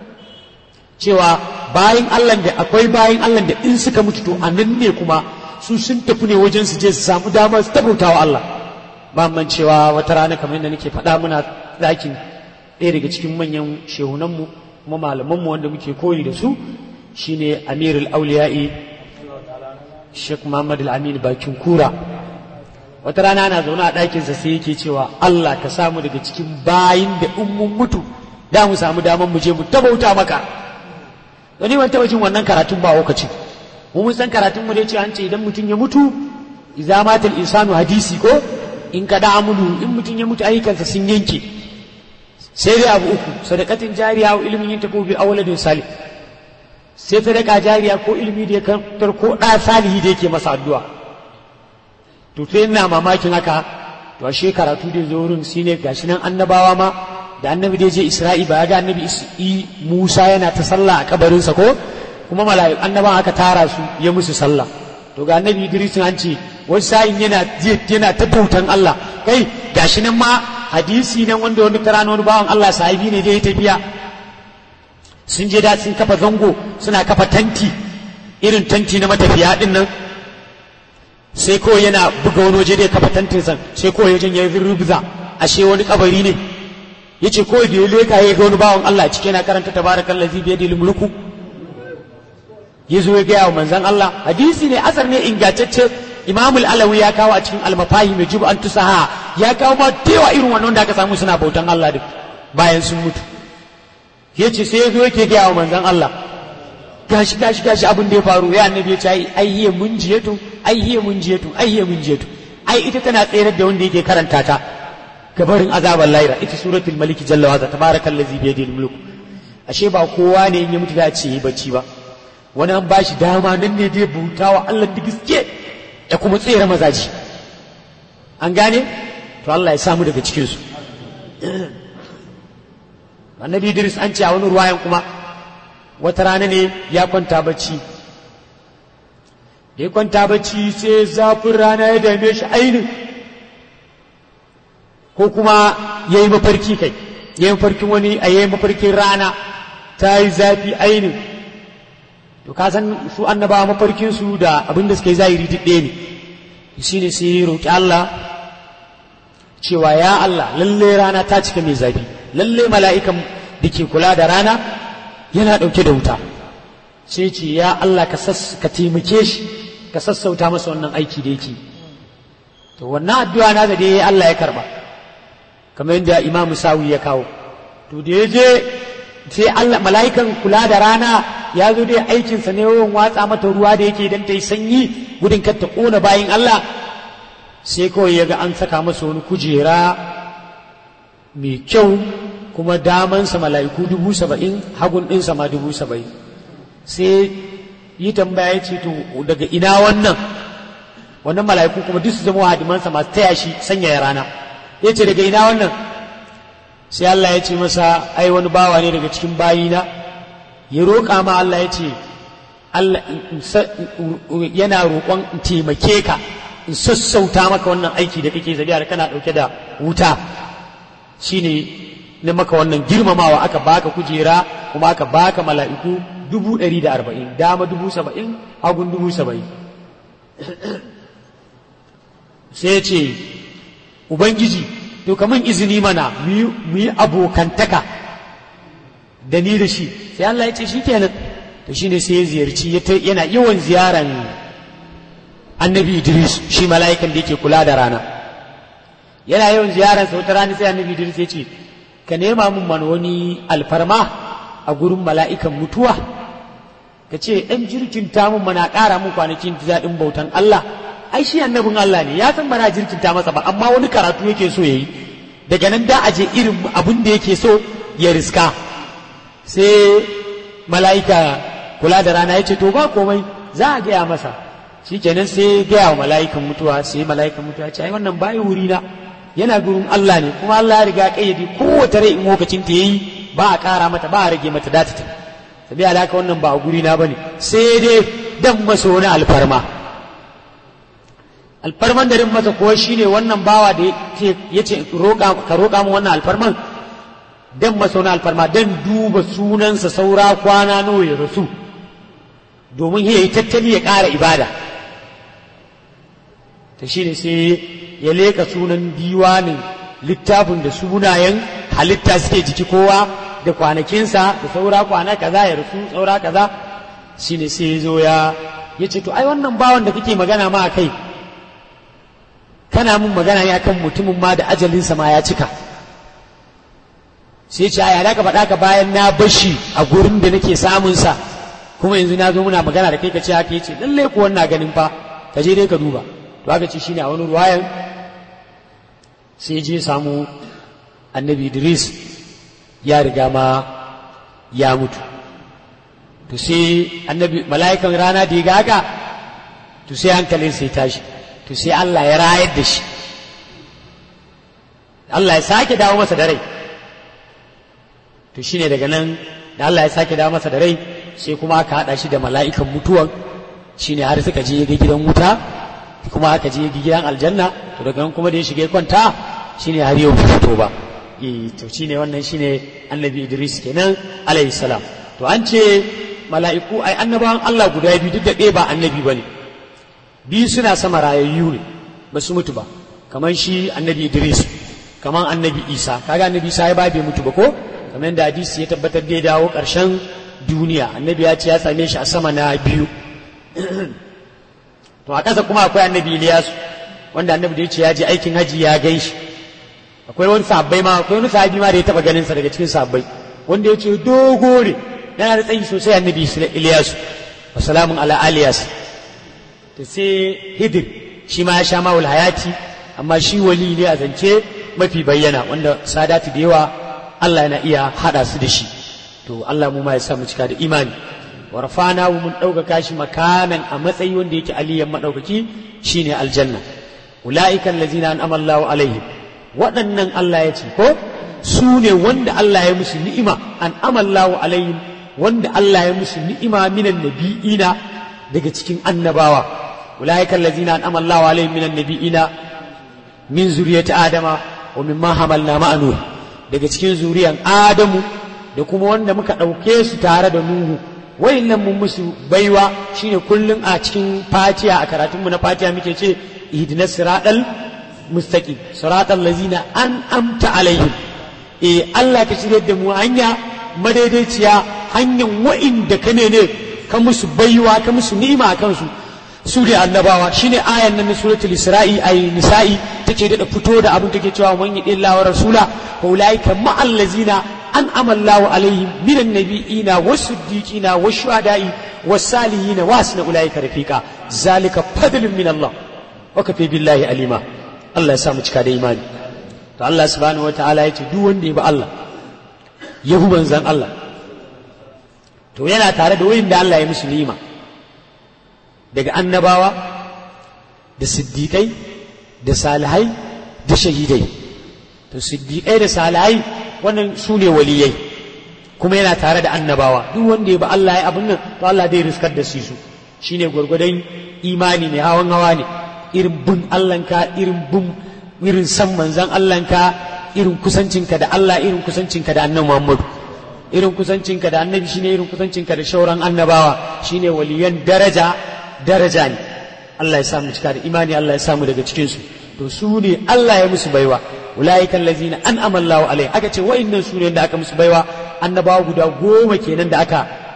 cewa bayan Allah da akwai bayan Allah da in suka mutu to annan ne kuma su sun tafi ne wajen su je su samu damar su tabautawa Allah ba man cewa wata rana kamar yadda nake faɗa muna ɗakin ɗaya daga cikin manyan shehunanmu kuma malamanmu wanda muke koyi da su shine Amirul Auliya'i Sheikh Muhammad Al-Amin Bakin Kura wata rana ana zaune a ɗakinsa sai yake cewa Allah ka samu daga cikin bayin da in mun mutu da mu samu damar mu je mu tabauta maka wani ban taɓa jin wannan karatun ba lokacin mu mun san karatun mu dai ce an ce idan mutum ya mutu idza matal insanu hadisi ko in kada amulu in mutum ya mutu ayyukansa sun yanke sai dai abu uku sadaqatin jariya wa ilmin yin tafi bi awladin salih sai sadaka jariya ko ilmi da ya kantar ko da salihi da yake masa addu'a to sai ina mamakin haka to ashe karatu da zo wurin shine gashi nan annabawa ma da annabi da je Isra'i ba ga annabi Musa yana ta sallah a kabarinsa ko kuma mala'iku annaban aka tara su ya musu sallah to ga annabi Idris an ce wani sa'in yana yana ta bautan Allah kai gashi nan ma hadisi nan wanda wani tarana wani bawan Allah sahibi ne da ya tafiya sun je da sun kafa zango suna kafa tanti irin tanti na matafiya din nan sai kawai yana buga wani waje da ya kafa tantin san sai kawai wajen ya yi rubuza ashe wani kabari ne yace kawai da ya leka ya ga wani bawan Allah cike yana karanta tabarakallazi bi yadil mulku yazo ya gaya wa manzon Allah hadisi ne asar ne ingantacce Imam al-Alawi ya kawo a cikin al-Mafahim yajibu an tusaha ya kawo ma tewa irin wannan da aka samu suna bautan Allah duk bayan sun mutu yace sai yazo yake gaya wa manzon Allah gashi gashi gashi abin da ya faru ya annabi ya ce ai hiya munjiyatu ai hiya munjiyatu ai hiya munjiyatu ai ita tana tsayar da wanda yake karanta ta gabarin azabar laira ita suratul maliki jalla wa tabarakallazi bi yadihi mulk ashe ba kowa ne in ya mutu da ce yi bacci ba wani an bashi dama nan ne dai bautawa Allah da gaske ya kuma tsere mazaji an gane to Allah ya samu daga cikin su annabi Idris an ce a wani ruwayan kuma wata rana ne ya kwanta bacci da ya kwanta bacci sai zafin rana ya dame shi ainin ko kuma ya yi mafarki kai ya yi mafarkin wani a ya yi mafarkin rana ta yi zafi ainin to ka san su annabawa mafarkinsu da abin da suka yi zahiri duk ɗaya ne shi ne sai roƙi Allah cewa ya Allah lalle rana ta cika mai zafi lalle mala'ikan da ke kula da rana yana ɗauke da wuta sai ce ya Allah ka taimake shi ka sassauta masa wannan aiki da yake to wannan addu'a na da dai Allah ya karba kamar yadda imamu sawi ya kawo to da ya je sai Allah mala'ikan kula da rana ya zo dai aikinsa ne yawan watsa mata ruwa da yake don ta yi sanyi gudun kar ta ƙona bayin Allah sai kawai ya ga an saka masa wani kujera mai kyau kuma damansa mala'iku dubu saba'in hagun ɗinsa ma dubu saba'in sai yi tambaya ya ce to daga ina wannan wannan mala'iku kuma duk su zama hadimansa masu taya shi sanyaya rana ya ce daga ina wannan sai Allah ya ce masa ai wani bawa ne daga cikin bayina ya roƙa ma Allah ya ce Allah yana roƙon in taimake ka in sassauta maka wannan aiki da kake zabiya da kana ɗauke da wuta shine na maka wannan girmamawa aka baka kujera kuma aka baka mala'iku dubu ɗari da arba'in dama dubu saba'in hagun dubu saba'in sai ce ubangiji to kaman izini mana mu yi abokantaka da ni da shi sai Allah ya ce shi kenan to shine sai ya ziyarci yana yawan ziyaran annabi Idris shi mala'ikan da yake kula da rana yana yawan ziyaran sa wata rana sai annabi Idris ya ce ka nema mun man wani alfarma a gurin mala'ikan mutuwa ka ce ɗan jirkinta mun mana ƙara mun kwanakin daɗin bautan Allah ai shi annabin Allah ne ya san bana jirkinta masa ba amma wani karatu yake so yayi daga nan da aje irin abin da yake so ya riska sai mala'ika kula da rana ya ce to ba komai za a gaya masa shikenan sai gaya wa mala'ikan mutuwa sai mala'ikan mutuwa ya ce ai wannan bai wuri na yana gurin Allah ne kuma Allah ya riga kayyade kowace rai in lokacin ta yayi ba a ƙara mata ba a rage mata data ta sabi alaka wannan ba a guri na bane sai dai dan masa wani alfarma alfarman da rin masa kuwa shine wannan bawa da yace roƙa ka roƙa mu wannan alfarman dan masa wani alfarma dan duba sunansa saura kwana nawa ya rasu domin ya yi tattali ya ƙara ibada ta shine sai ya leka sunan diwanin littafin da sunayen halitta suke jiki kowa da kwanakinsa da saura kwana kaza ya rasu saura kaza shine sai ya zo ya yace to ai wannan bawan da kake magana ma kai kana mun magana ne akan mutumin ma da ajalinsa ma ya cika sai ce aya da ka faɗa ka bayan na bashi a gurin da nake samun sa kuma yanzu na zo muna magana da kai ka ce haka yace lalle ko wannan ganin fa ka je dai ka duba to haka ce shine a wani ruwayan sai je samu annabi Idris ya riga ma ya mutu to sai annabi mala'ikan rana da ya ga haka to sai hankalin sai tashi to sai Allah ya rayar da shi Allah ya sake dawo masa da rai to shine daga nan da Allah ya sake dawo masa da rai sai kuma aka hada shi da mala'ikan mutuwan shine har suka je ga gidan wuta kuma aka je ga gidan aljanna to daga nan kuma da ya shige kwanta shine har yau fito ba eh to shine wannan shine annabi Idris kenan alayhi salam to an ce mala'iku ai annabawan Allah guda biyu duk da ɗaya ba annabi bane biyu suna sama rayayyu ne ba su mutu ba kamar shi annabi Idris kamar annabi Isa kaga annabi Isa ya ba bai mutu ba ko kamar da hadisi ya tabbatar da ya dawo ƙarshen duniya annabi ya ce ya same shi a sama na biyu to a ƙasa kuma akwai annabi Iliyasu wanda annabi da ya ce ya je aikin haji ya gan shi akwai wani sahabbai ma akwai wani sahabi ma da ya taɓa ganin sa daga cikin sahabbai wanda ya ce dogo ne yana da tsayi sosai annabi Iliyasu wa salamun ala aliyas ta sai hidir shi ma ya sha mawul hayati amma shi wali ne a zance mafi bayyana wanda sadatu da yawa Allah yana iya hada su da shi to Allah mu ma ya sa mu cika da imani wa rafana mun ɗaukaka shi makanan a matsayi wanda yake aliyan madaukaki shine aljanna ulaika allazina an'ama Allahu alaihim waɗannan Allah ya ce ko su ne wanda Allah ya musu ni'ima an'ama Allahu alaihim wanda Allah ya musu ni'ima minan nabiyina daga cikin annabawa أولئك الذين أنعم الله عليهم من النبيين من ذرية آدم ومما حملنا مع نوح daga cikin zuriyan Adamu da kuma wanda muka ɗauke su tare da Nuhu wayannan mun musu baiwa shine kullun a cikin Fatiha a karatun mu na Fatiha muke ce ihdinas siratal mustaqim siratal ladzina an'amta alaihim eh Allah ka shirye da mu hanya madaidaiciya hanyar wa'inda ka ne ne ka musu baiwa ka musu ni'ima kansu su ne annabawa shine ayan nan na suratul isra'i ay nisa'i take da fito da abin take cewa man yi illa wa rasula fa ulaika ma'al ladzina an'ama Allahu alaihim minan nabiyina was-siddiqina wash-shuhada'i was-salihina wa hasuna ulaika rafiqa zalika fadlun min Allah wa kafi billahi alima Allah ya sa mu cika da imani to Allah subhanahu wataala yace duk wanda ya bi Allah ya bi manzon Allah to yana tare da wayanda Allah ya musu ni'ima daga annabawa da siddiƙai da salihai da shahidai to siddiƙai da salihai wannan su ne waliyai kuma yana tare da annabawa duk wanda ya ba Allah ya abin nan to Allah zai riskar da su shine gwargwadon imani ne hawan hawa ne irin bin Allahnka irin bin irin san manzon Allahnka irin kusancinka da Allah irin kusancinka da annabi Muhammad irin kusancinka da annabi shine irin kusancinka da shauran annabawa shine waliyan daraja daraja ne Allah ya samu cika da imani Allah ya samu daga cikinsu to su ne Allah ya musu baiwa ulaiikal ladzina an'ama Allahu alaihim aka ce wa'annan su ne da aka musu baiwa annabawa guda goma kenan da aka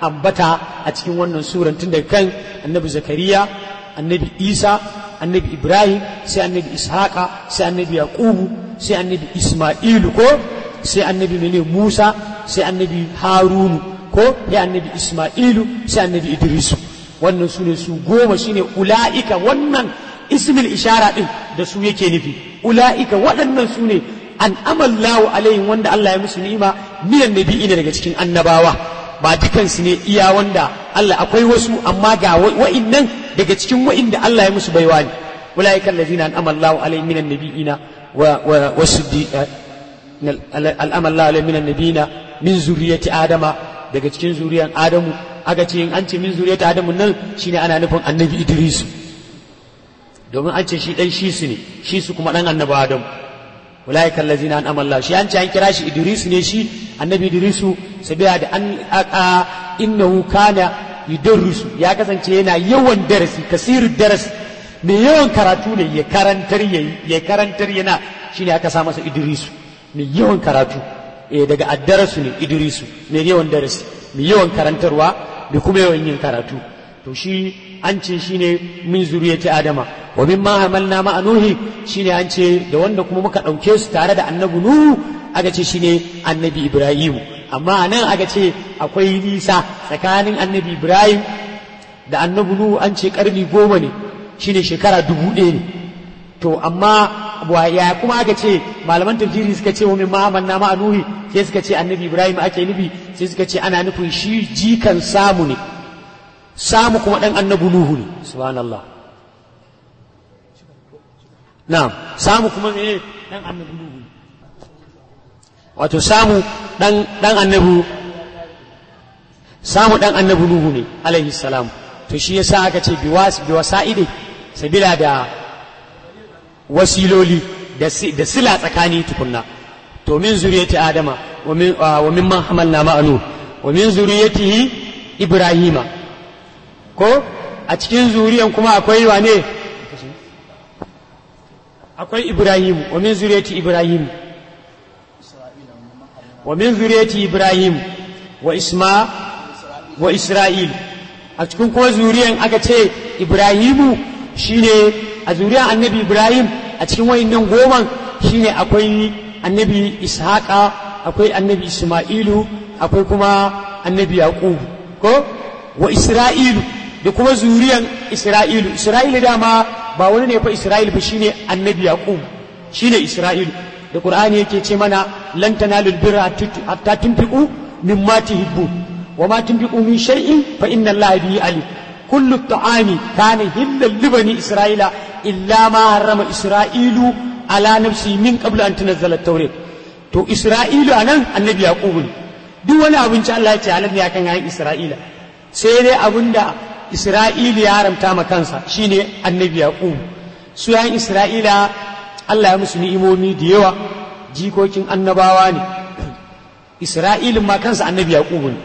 ambata a cikin wannan suran tun daga kan annabi zakariya annabi isa annabi ibrahim sai annabi ishaqa sai annabi yaqubu sai annabi isma'ilu ko sai annabi mene musa sai annabi harunu ko sai annabi isma'ilu sai annabi idrisu wannan su ne su goma shine ula'ika wannan ismil ishara din da su yake nufi ula'ika waɗannan su ne an amallahu alaihim wanda Allah ya musu ni'ima minan nabiyina daga cikin annabawa ba dukansu ne iya wanda Allah akwai wasu amma ga wa'innan daga cikin wa'inda Allah ya musu baiwa ne ula'ika allazina an amallahu alaihim minan nabiyina wa wa wasiddiqa al'amallahu alaihim minan nabiyina min zurriyyati adama daga cikin zuriyan adamu aka ce in an ce min zuriyata adamu nan shine ana nufin annabi idrisu domin an ce shi dan shi su ne shi su kuma dan annabi adamu ulaika allazina an'ama Allah shi an ce an kira shi idrisu ne shi annabi idrisu sabiya da an aka innahu kana yudarrisu ya kasance yana yawan darasi kasiru darasi mai yawan karatu ne ya karantar yayi ya karantar yana shine aka sa masa idrisu mai yawan karatu eh daga addarasu ne idrisu mai yawan darasi mai yawan karantarwa da kuma yawan yin karatu to shi an ce shine min zuriyati adama wa mimma hamalna ma nuhi shine an ce da wanda kuma muka dauke su tare da annabi nuhu aka ce shine annabi ibrahim amma nan aka ce akwai nisa tsakanin annabi ibrahim da annabi nuhu an ce karni goma ne shine shekara dubu ɗaya ne to amma ya kuma aka ce malaman tafsiri suka ce wa min ma'amanna ma nuhi sai suka ce annabi ibrahim ake nufi sai suka ce ana nufin shi jikan samu ne samu kuma dan annabi nuhu ne subhanallah na'am samu kuma me dan annabi nuhu ne wato samu dan dan annabi samu dan annabi nuhu ne alaihi salam to shi yasa aka ce biwas biwasa'ide sabila da wasiloli da sila tsakani tukunna to min zuriyati adama wa min wa mimman hamalna ma'anu wa min zuriyatihi ibrahima ko a cikin zuriyan kuma akwai wane akwai ibrahim wa min zuriyati ibrahim wa min zuriyati ibrahim wa isma wa isra'il a cikin kuma zuriyan aka ce ibrahimu shine a zuriyar annabi ibrahim a cikin wayannan goman shine akwai annabi ishaqa akwai annabi isma'ilu akwai kuma annabi yaqub ko wa isra'ilu da kuma zuriyan isra'ilu isra'ilu dama ba wani ne fa isra'ilu ba shine annabi yaqub shine isra'ilu da qur'ani yake ce mana lan tanalul birra hatta tunfiqu mimma tuhibbu wa ma tunfiqu min shay'in fa inna allaha bihi alim kullu at-ta'ami kana hillal li bani isra'ila illa ma harrama isra'ilu ala nafsi min qabla an tunzala at-tawrat to isra'ilu anan annabi yaqub duk wani abinci Allah ya ce halal ne akan yayin isra'ila sai dai abinda isra'ilu ya haramta ma kansa shine annabi yaqub su yayin isra'ila Allah ya musu ni'imomi da yawa jikokin annabawa ne isra'ilin ma kansa annabi yaqub ne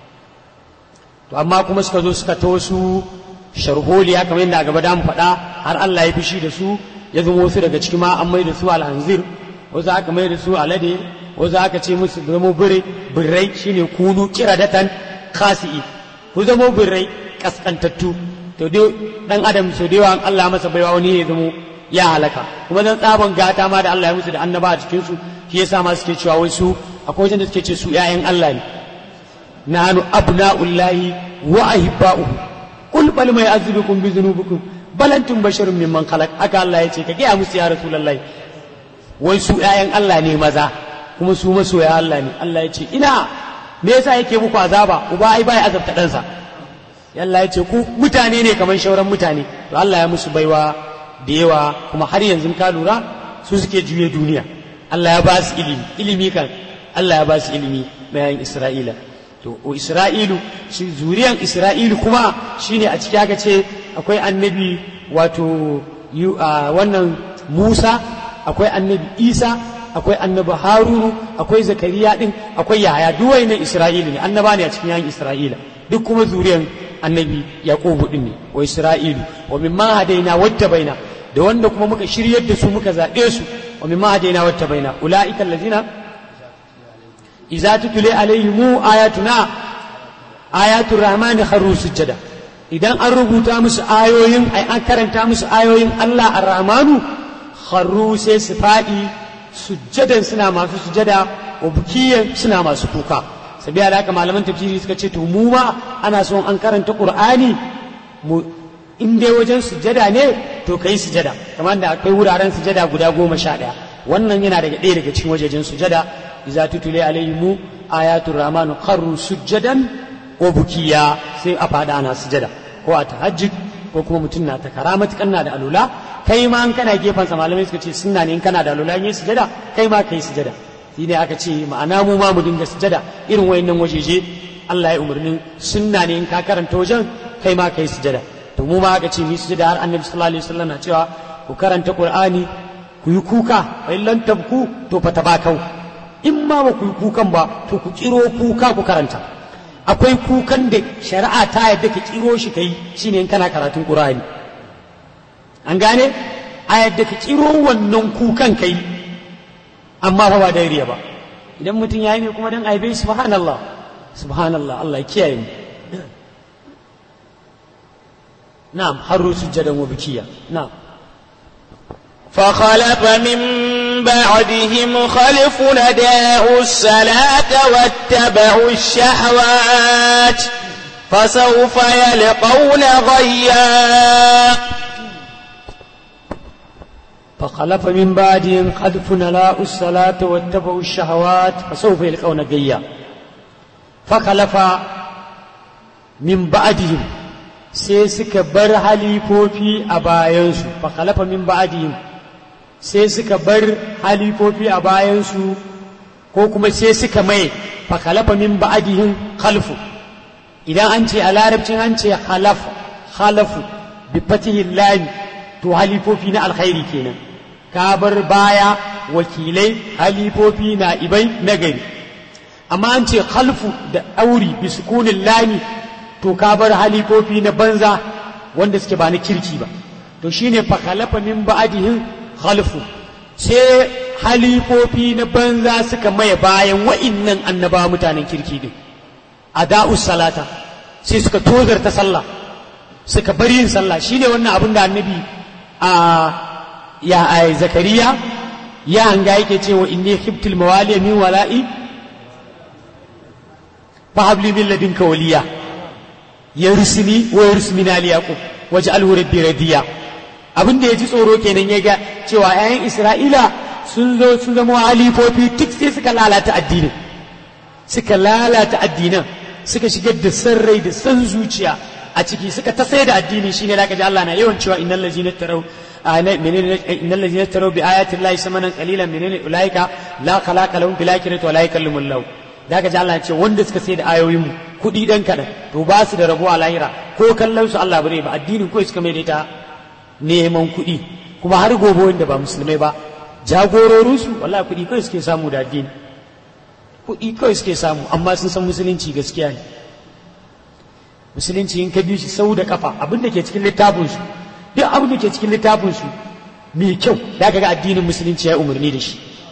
to amma kuma suka zo suka to su sharholiya kamar yadda a gaba da mu faɗa har Allah ya fishi da su ya zama wasu daga cikin ma an mai da su alhanzir wasu aka mai da su alade wasu aka ce musu zama bire birrai shine kunu kiradatan khasi'i ku zama birrai kaskantattu to dai dan adam so da yawa Allah masa baiwa wani ya zama ya halaka kuma dan tsaban gata ma da Allah ya musu da annaba a cikin su shi yasa ma suke cewa wai su akwai wanda suke ce su ƴaƴan Allah ne nahnu abna'ullahi wa ahibba'uhu qul bal ma ya'zubukum bi dhunubikum bal antum basharun mimman khalaq aka Allah ya ce ka gaya musu ya rasulullahi wai su ƴaƴan Allah ne maza kuma su masoya Allah ne Allah ya ce ina me yasa yake muku azaba uba ai bai azabta ɗansa Allah ya ce ku mutane ne kamar shauran mutane to Allah ya musu baiwa da yawa kuma har yanzu ka lura su suke juye duniya Allah ya ba su ilimi ilimi kan Allah ya ba su ilimi bayan Isra'ila to o Isra'ilu shi zuriyan Isra'ilu kuma shine a ciki aka ce akwai annabi wato wannan Musa akwai annabi Isa akwai annabi Harunu akwai Zakariya din akwai Yahaya duk wayannan Isra'ilu ne annaba ne a cikin yayin Isra'ila duk kuma zuriyan annabi Yaqubu din ne wa Isra'ilu wa mimma hadaina wattabaina da wanda kuma muka shiryar da su muka zabe su wa mimma hadaina wattabaina ulaika allazina idza tutli alaihim ayatuna ayatul rahmani kharru sujjada idan an rubuta musu ayoyin ai an karanta musu ayoyin Allah ar-rahmanu kharru sai su fadi sujjadan suna masu sujjada wa bukiyan suna masu kuka sabiya da haka malaman tafsiri suka ce to mu ma ana son an karanta qur'ani mu in dai wajen sujjada ne to kai sujjada kamar da akwai wuraren sujjada guda goma sha ɗaya wannan yana daga ɗaya daga cikin wajejen sujjada iza tutule alaihim ayatul rahmanu kharru sujjadan wa bukiya sai a fada ana sujjada ko a tahajjud ko kuma mutum na ta karamat kanna da alula kai ma in kana gefen sa malamai suka ce sunna ne in kana da alula yin sujjada kai ma kai sujjada shine aka ce ma'ana mu ma mu dinga sujjada irin wayannan wajeje Allah ya umarnin sunna ne in ka karanta wajen kai ma kai sujjada to mu ma aka ce mu sujjada har annabi sallallahu alaihi wasallam na cewa ku karanta qur'ani ku yi kuka fa illan tabku to fa tabakau in ma ba ku yi kukan ba to ku kiro kuka ku karanta akwai kukan da shari'a ta yadda ka kiro shi kai shine in kana karatun qur'ani an gane a yadda ka kiro wannan kukan kai amma fa ba dairiya ba idan mutum yayi ne kuma dan aibe subhanallah subhanallah Allah ya kiyaye mu na'am haru sujjadan wa bikiya na'am فخلف من بعدهم خلف نداءوا الصلاة واتبعوا الشهوات فسوف يلقون غيا فخلف من بعدهم خلف نداءوا الصلاة واتبعوا الشهوات فسوف يلقون غيا فخلف من بعدهم sai suka bar halifofi a bayansu fa khalafa min ba'dihim sai suka bar halifofi a bayansu ko kuma sai suka mai fa khalafa min ba'dihim khalfu idan an ce a larabcin an ce khalaf khalafu bi fatihi lam to halifofi na alkhairi kenan ka bar baya wakilai halifofi na ibai nagari amma an ce khalfu da auri bi sukunin lami to ka bar halifofi na banza wanda suke ba na kirki ba to shine fa khalafa min ba'dihim khalfu sai halifofi na banza suka maye bayan wa'innan annaba mutanen kirki din ada'u salata sai suka tozarta sallah suka bari yin sallah shine wannan abin da annabi a ya ai zakariya ya hanga yake cewa inni khiftul mawali min wala'i fa habli min ladinka waliya yarsini wa yarsmina li yaqub waj'alhu rabbi radiya abin da yaji tsoro kenan ya ga cewa ƴaƴan Isra'ila sun zo sun zama halifofi duk sai suka lalata addinin suka lalata addinan suka shigar da san rai da san zuciya a ciki suka ta sai da addini shine da kaji Allah na yawan cewa innal ladzina taraw menene innal ladzina taraw bi ayati llahi samanan qalilan menene ulaika la khalaqa lahum bil akhirati wa la yakallamul lahu da kaji Allah ya ce wanda suka sai da ayoyin mu kuɗi ɗan kaɗan to ba su da rabo a lahira ko kallon su Allah bare ba addinin ko suka mai da ita neman kuɗi kuma har gobe wanda ba musulmai ba jagororin su wallahi kuɗi kawai suke samu da addini kuɗi kawai suke samu amma sun san musulunci gaskiya ne musulunci in ka bi shi sau da kafa abin da ke cikin littafin su duk abin da ke cikin littafin su mai kyau da ga addinin musulunci ya umarni da shi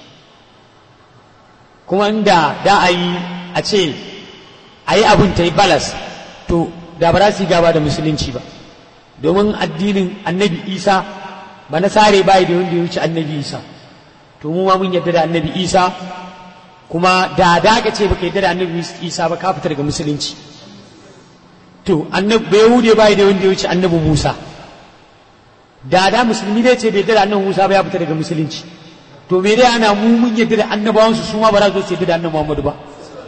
kuma inda da a yi a ce a yi abin ta yi balas to da ba za su yi gaba da musulunci ba domin addinin annabi isa ba na sare bayi da wanda ya wuce annabi isa to mu ma mun yadda da annabi isa kuma da da ka ce baka yadda da annabi isa ba ka fita daga musulunci to annabi bai hude bayi da wanda ya wuce annabi musa da da musulmi ne ce bai yadda da annabi musa ba ya fita daga musulunci to me dai ana mu mun yadda da annabawansu su ma ba za su yadda da annabi muhammadu ba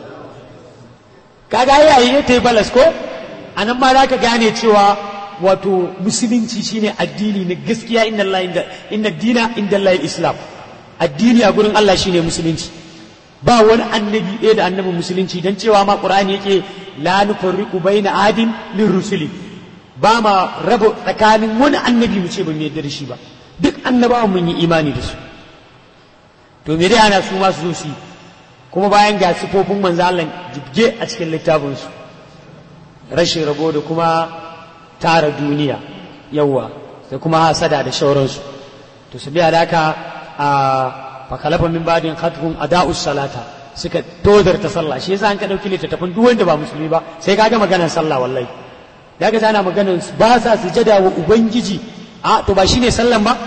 kaga yayi ya tayi balas ko anan ma zaka gane cewa wato musulunci shine addini na gaskiya inna Allah inda inna dina inda Allah islam addini a gurin Allah shine musulunci ba wani annabi ɗaya da annabin musulunci dan cewa ma qur'ani yake la nufarriqu baina adin lirrusuli ba ma raba tsakanin wani annabi mu ce ba mu yarda da shi ba duk annabawan mun yi imani da su to me dai ana su ma su zo su kuma bayan ga sifofin manzo Allah jibge a cikin littafinsu rashin rabo da kuma tara duniya yawa da kuma hasada da shauransu to su biya da haka a fakalafa min badin khatfun ada'us salata suka tozarta sallah. Shi yasa an ka dauki littattafan duk wanda ba musulmi ba sai ka ga maganar sallah wallahi da ga ana maganar ba sa sujada wa ubangiji. A to ba shine sallan ba,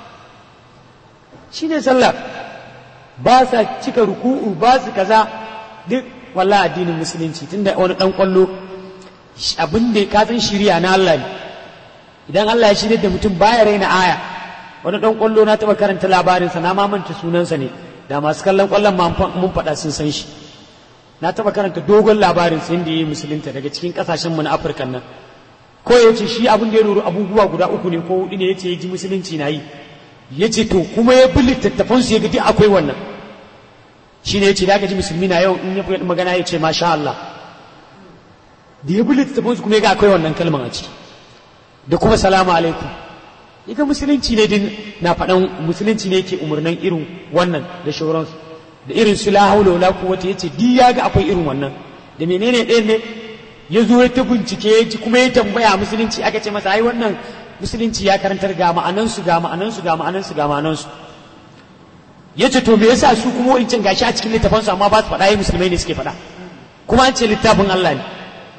shine sallah. Ba sa cika ruku'u, ba su kaza, duk wallahi addinin musulunci. Tunda wani dan kwallo abin da ka san shiriya na Allah ne, idan Allah ya shirye da mutum baya raina aya. Wani dan kwallo na taba karanta labarinsa, na mamanta sunansa ne, da masu kallon kwallon ma mun faɗa sun san shi. Na taba karanta dogon labarinsa inda yi musulunta daga cikin kasashen mu na Afirka nan. Ko ya ce shi abin da ya ruru abubuwa guda uku ne ko hudu ne, ya ce ya ji musulunci na yi, ya ce to kuma ya bi littattafansu ya ga duk akwai wannan. Shi ne ya ce da aka ji musulmi na yau in ya fi magana ya ce masha Allah, da ya bi littattafansu kuma ya ga akwai wannan kalman a ciki, da kuma salamu alaikum. Ika musulunci ne din na faɗan musulunci ne ke umarnin irin wannan da shauransu, da irin su la haula wala quwwata, yace di ya ga akwai irin wannan. Da menene ɗayan ne ya zo ya ta bincike ya ji kuma ya tambaya musulunci, aka ce masa ai wannan musulunci ya karantar ga ma'anansu ga ma'anansu ga ma'anansu ga ma'anansu. Yace to me yasa su kuma wancan gashi a cikin littafansu amma ba su faɗa, ai musulmai ne suke faɗa, kuma an ce littafin Allah ne.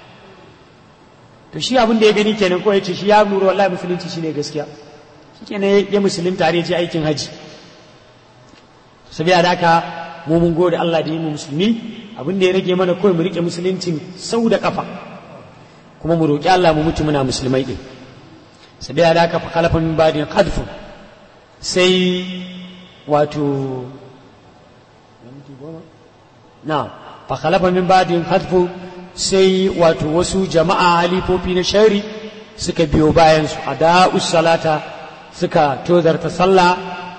To shi abin da ya gani kenan, ko ya ce shi ya lura wallahi musulunci shine gaskiya, shikenan ya musulun tare je aikin haji. Sabiya da haka mu mun gode Allah da yi mu musulmi, abin da ya rage mana kawai mu rike musuluncin sau da kafa, kuma mu roƙi Allah mu mutu muna musulmai din. Sabiya da haka fa khalafa min ba'din qadfu, sai wato na fa khalafa min ba'din qadfu, sai wato wasu jama'a halifofi na shari suka biyo bayan su, ada'us salata, suka tozarta sallah.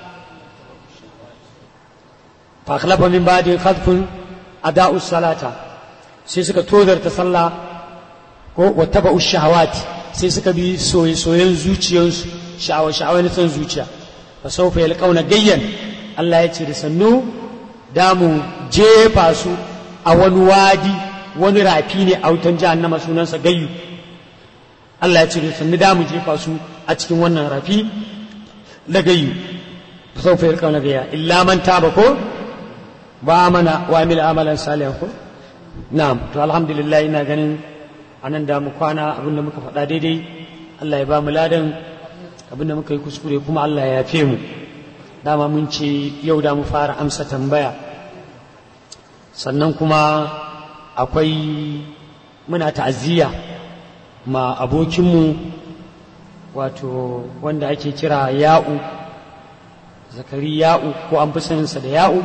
fa khalafa min ba'din qadfu ada'us salata, sai suka tozarta sallah, ko wattaba'us shahawati, sai suka bi soye-soyen zuciyarsu, sha'awa-sha'awa na son zuciya. fa sawfa yalqauna gayyan, Allah ya ce da sannu da mu jefa su a wani wadi, wani rafi ne a wutan jahannama sunansa gayyu. Allah ya ce da sannu da mu jefa su a cikin wannan rafi na gayyu. fa sawfa yalqauna gayya illa man taba ko ba mana wa amil amalan salihan ko. Na'am, to alhamdulillah ina ganin anan da mu kwana, abinda muka faɗa daidai Allah ya ba mu ladan, abinda muka yi kuskure kuma Allah ya yafe mu. Dama mun ce yau da mu fara amsa tambaya, sannan kuma akwai muna ta'aziyya ma abokinmu wato wanda ake kira Ya'u, Zakari Ya'u, ko an fi saninsa da Ya'u,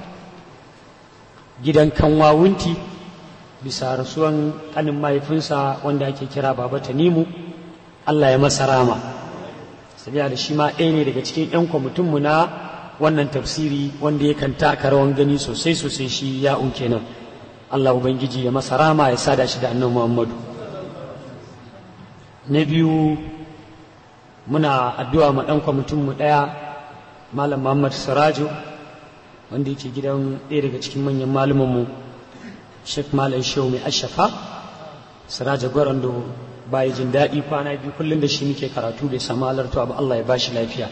gidan kanwa wunti, bisa rasuwan kanin mahaifinsa wanda ake kira Baba Tanimu. Allah ya masa rama. Sabiya da shi ma ɗaya ne daga cikin 'yan kwamitinmu na wannan tafsiri wanda yakan taka rawan gani sosai sosai, shi Ya'un kenan. Allah Ubangiji ya masa rama, ya sada shi da annabi Muhammadu. Na biyu, muna addu'a ma ɗan kwamitinmu ɗaya, Malam Muhammad Sirajo, wanda yake gidan ɗaya daga cikin manyan malumanmu, Sheikh Malam Shehu Mai Ashafa Siraja Gwarando, bai jin daɗi kwana biyu kullum da shi muke karatu, bai samu halarta ba. Allah ya bashi lafiya.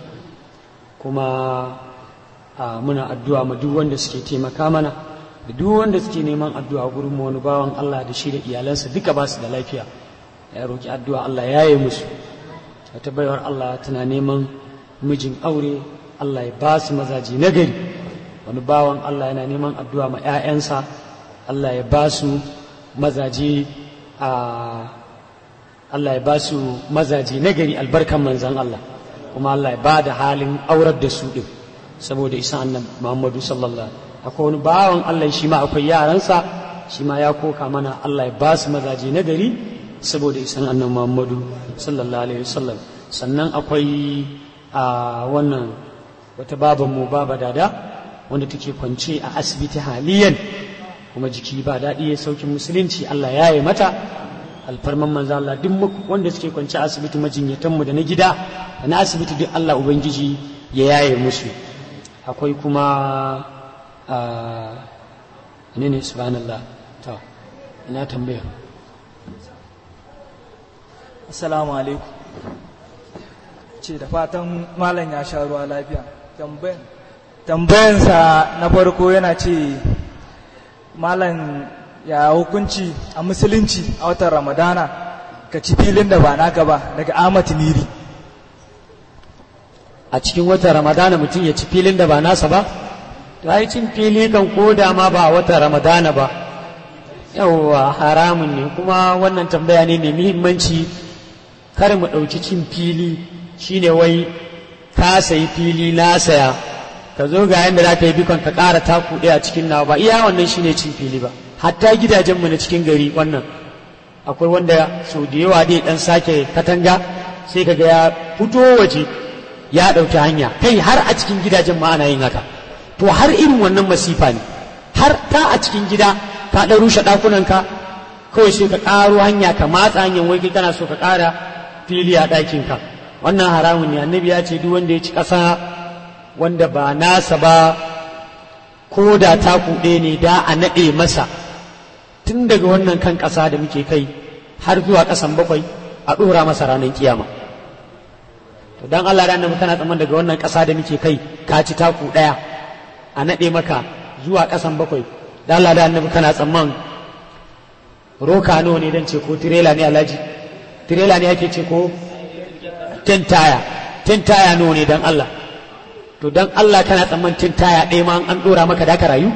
Kuma muna addu'a ma duk wanda suke taimaka mana, da duk wanda suke neman addu'a gurin mu, wani bawan Allah da shi da iyalansa duka ba su da lafiya, ya roki addu'a Allah ya yi musu. Wata baiwar Allah tana neman mijin aure, Allah ya ba su mazaji nagari. Wani bawan Allah yana neman addu'a ma 'ya'yansa, Allah ya ba su mazaji a Allah ya ba su mazaji nagari albarkan manzan Allah, kuma Allah ya ba da halin aurar da su ɗin saboda isa annabi Muhammadu sallallahu alaihi wasallam. Akwai wani bawan Allah shi ma akwai yaransa, shi ma ya koka mana Allah ya ba su mazaji nagari saboda isan annabi Muhammadu sallallahu alaihi wasallam. Sannan akwai a wannan wata babanmu Baba Dada wanda take kwance a asibiti haliyan, kuma jiki ba daɗi, ya saukin musulunci, Allah ya yi mata alfarman manzo Allah. Duk wanda suke kwance a asibiti, majinyatanmu da na gida da na asibiti, duk Allah Ubangiji ya yaye musu. Akwai kuma a ne ne subhanallah, to ina tambaya. Assalamu alaikum. Ce da fatan malam ya sha ruwa lafiya. Tambayansa na farko yana ce malam ya hukunci a musulunci a watan ramadana ka ci filin da ba naka ba, daga Ahmad Miri. A cikin watan ramadana mutum ya ci filin da ba nasa ba, to ai cin fili kan ko da ma ba a watan ramadana ba yawwa haramun ne. Kuma wannan tambaya ne mai muhimmanci, kar mu ɗauki cin fili shine wai ka sayi fili na saya ka zo ga yadda za ka yi bikon ka ƙara taku ɗaya cikin nawa, ba iya wannan shine cin fili ba. Hatta gidajenmu na cikin gari wannan akwai wanda sau da yawa dai ɗan sake katanga sai ka ga ya fito waje ya ɗauki hanya, kai har a cikin gidajen ma ana yin haka. To har irin wannan masifa ne, har ta a cikin gida ka ɗan rushe ɗakunanka kawai sai ka ƙaro hanya ka matsa hanyar wai kai kana so ka ƙara fili a ɗakinka. Wannan haramun ne. Annabi ya ce duk wanda ya ci ƙasa wanda ba nasa ba ko da taku ɗaya ne da a naɗe masa tun daga wannan kan ƙasa da muke kai har zuwa ƙasan bakwai a ɗora masa ranar kiyama. To dan Allah ran nan kana tsaman daga wannan ƙasa da muke kai ka ci taku ɗaya a naɗe maka zuwa ƙasan bakwai, dan Allah da annabi kana tsamman roka nawa ne dan ce ko tirela ne alhaji, tirela ne ake ce ko ten taya, ten taya nawa ne dan Allah. To dan Allah kana tsamman ten taya ɗaya ma an ɗora maka da ka rayu?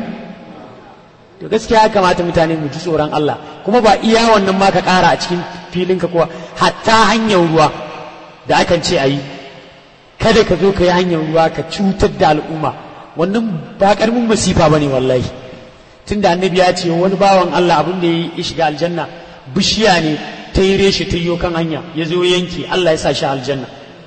To gaskiya ya kamata mutane mu ji tsoron Allah, kuma ba iya wannan ma ka ƙara a cikin filinka kuwa, hatta hanyar ruwa da akan ce a yi, kada ka zo ka yi hanyar ruwa ka cutar da al'umma, wannan ba ƙaramin masifa ba ne wallahi. Tun da annabi ya ce wani bawan Allah abin da ya shiga aljanna bishiya ne ta yi reshe ta yi kan hanya ya zo yanki Allah ya sa shi aljanna.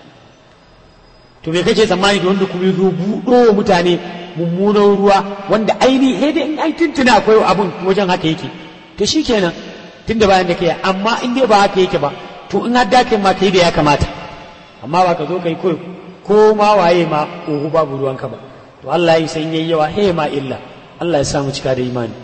To me kake tsammani da wanda kuma ya zo buɗo wa mutane mummunan ruwa wanda aini he da in ai tuntuna akwai abun wajen haka yake, to shi kenan tun da bayan da kai, amma in dai ba haka yake ba to in har dakin ma kai da ya kamata, amma ba ka zo kai ko ko ma waye ma ko babu ruwanka ba. To Allah ya san yayi yawa he ma illa. Allah ya samu cika da imani.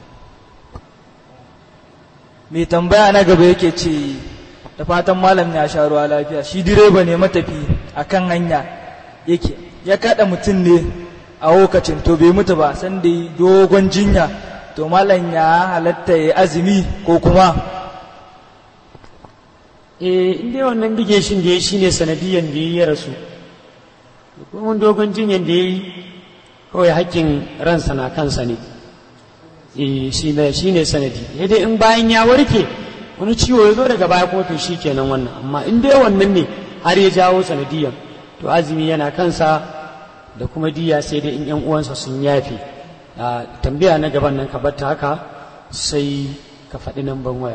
Mai tambaya na gaba yake ce da fatan malam ya sha ruwa lafiya, shi direba ne matafi akan hanya yake ya kada mutum ne a lokacin, to bai mutu ba san da dogon jinya, to malam ya halatta ya azumi ko kuma eh inda wannan bige shin da ya shine sanadiyan da ya rasu, kuma dogon jinyan da ya yi kawai hakkin ransa na kansa ne, shi ne sanadi. Ya dai in bayan ya warke wani ciwo ya zo daga baya ko to shi kenan wannan, amma in dai wannan ne har ya jawo sanadiyan to azumi yana kansa da kuma diya, sai dai in yan uwansa sun yafe. Tambaya na gaban nan ka batta haka sai ka faɗi namban waya.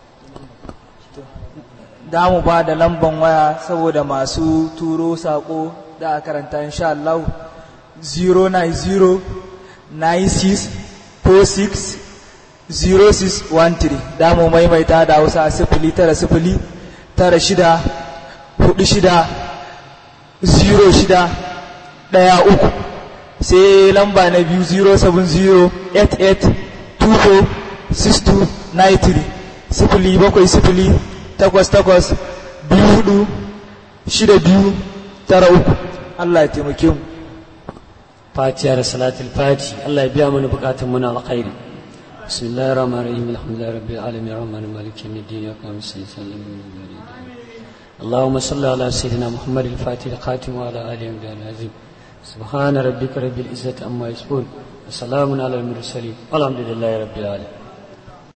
Da mu ba da lamban waya saboda masu turo sako da a karanta insha Allah. zero nine zero nine six four six zero six one three. Da mu maimaita da Hausa sifili tara sifili tara shida hudu shida zero shida ɗaya uku, sai lamba na biyu zero seven zero eight eight two four six two nine three, sifili bakwai sifili takwas takwas biyu hudu shida biyu tara uku. Allah ya taimake mu. Fatiha da salatul fati. Allah ya biya mana bukatun mu na alkhairi. Bismillahir rahmanir rahim. Alhamdulillahi rabbil alamin arrahmanir maliki yawmiddin iyyaka na'budu wa iyyaka nasta'in. Allahumma salli ala sayyidina Muhammadil fatihil khatim wa ala alihi wa sahbihi. Subhana rabbika rabbil izzati amma yasifun. Wa salamun alal mursalin. Alhamdulillahi rabbil alamin.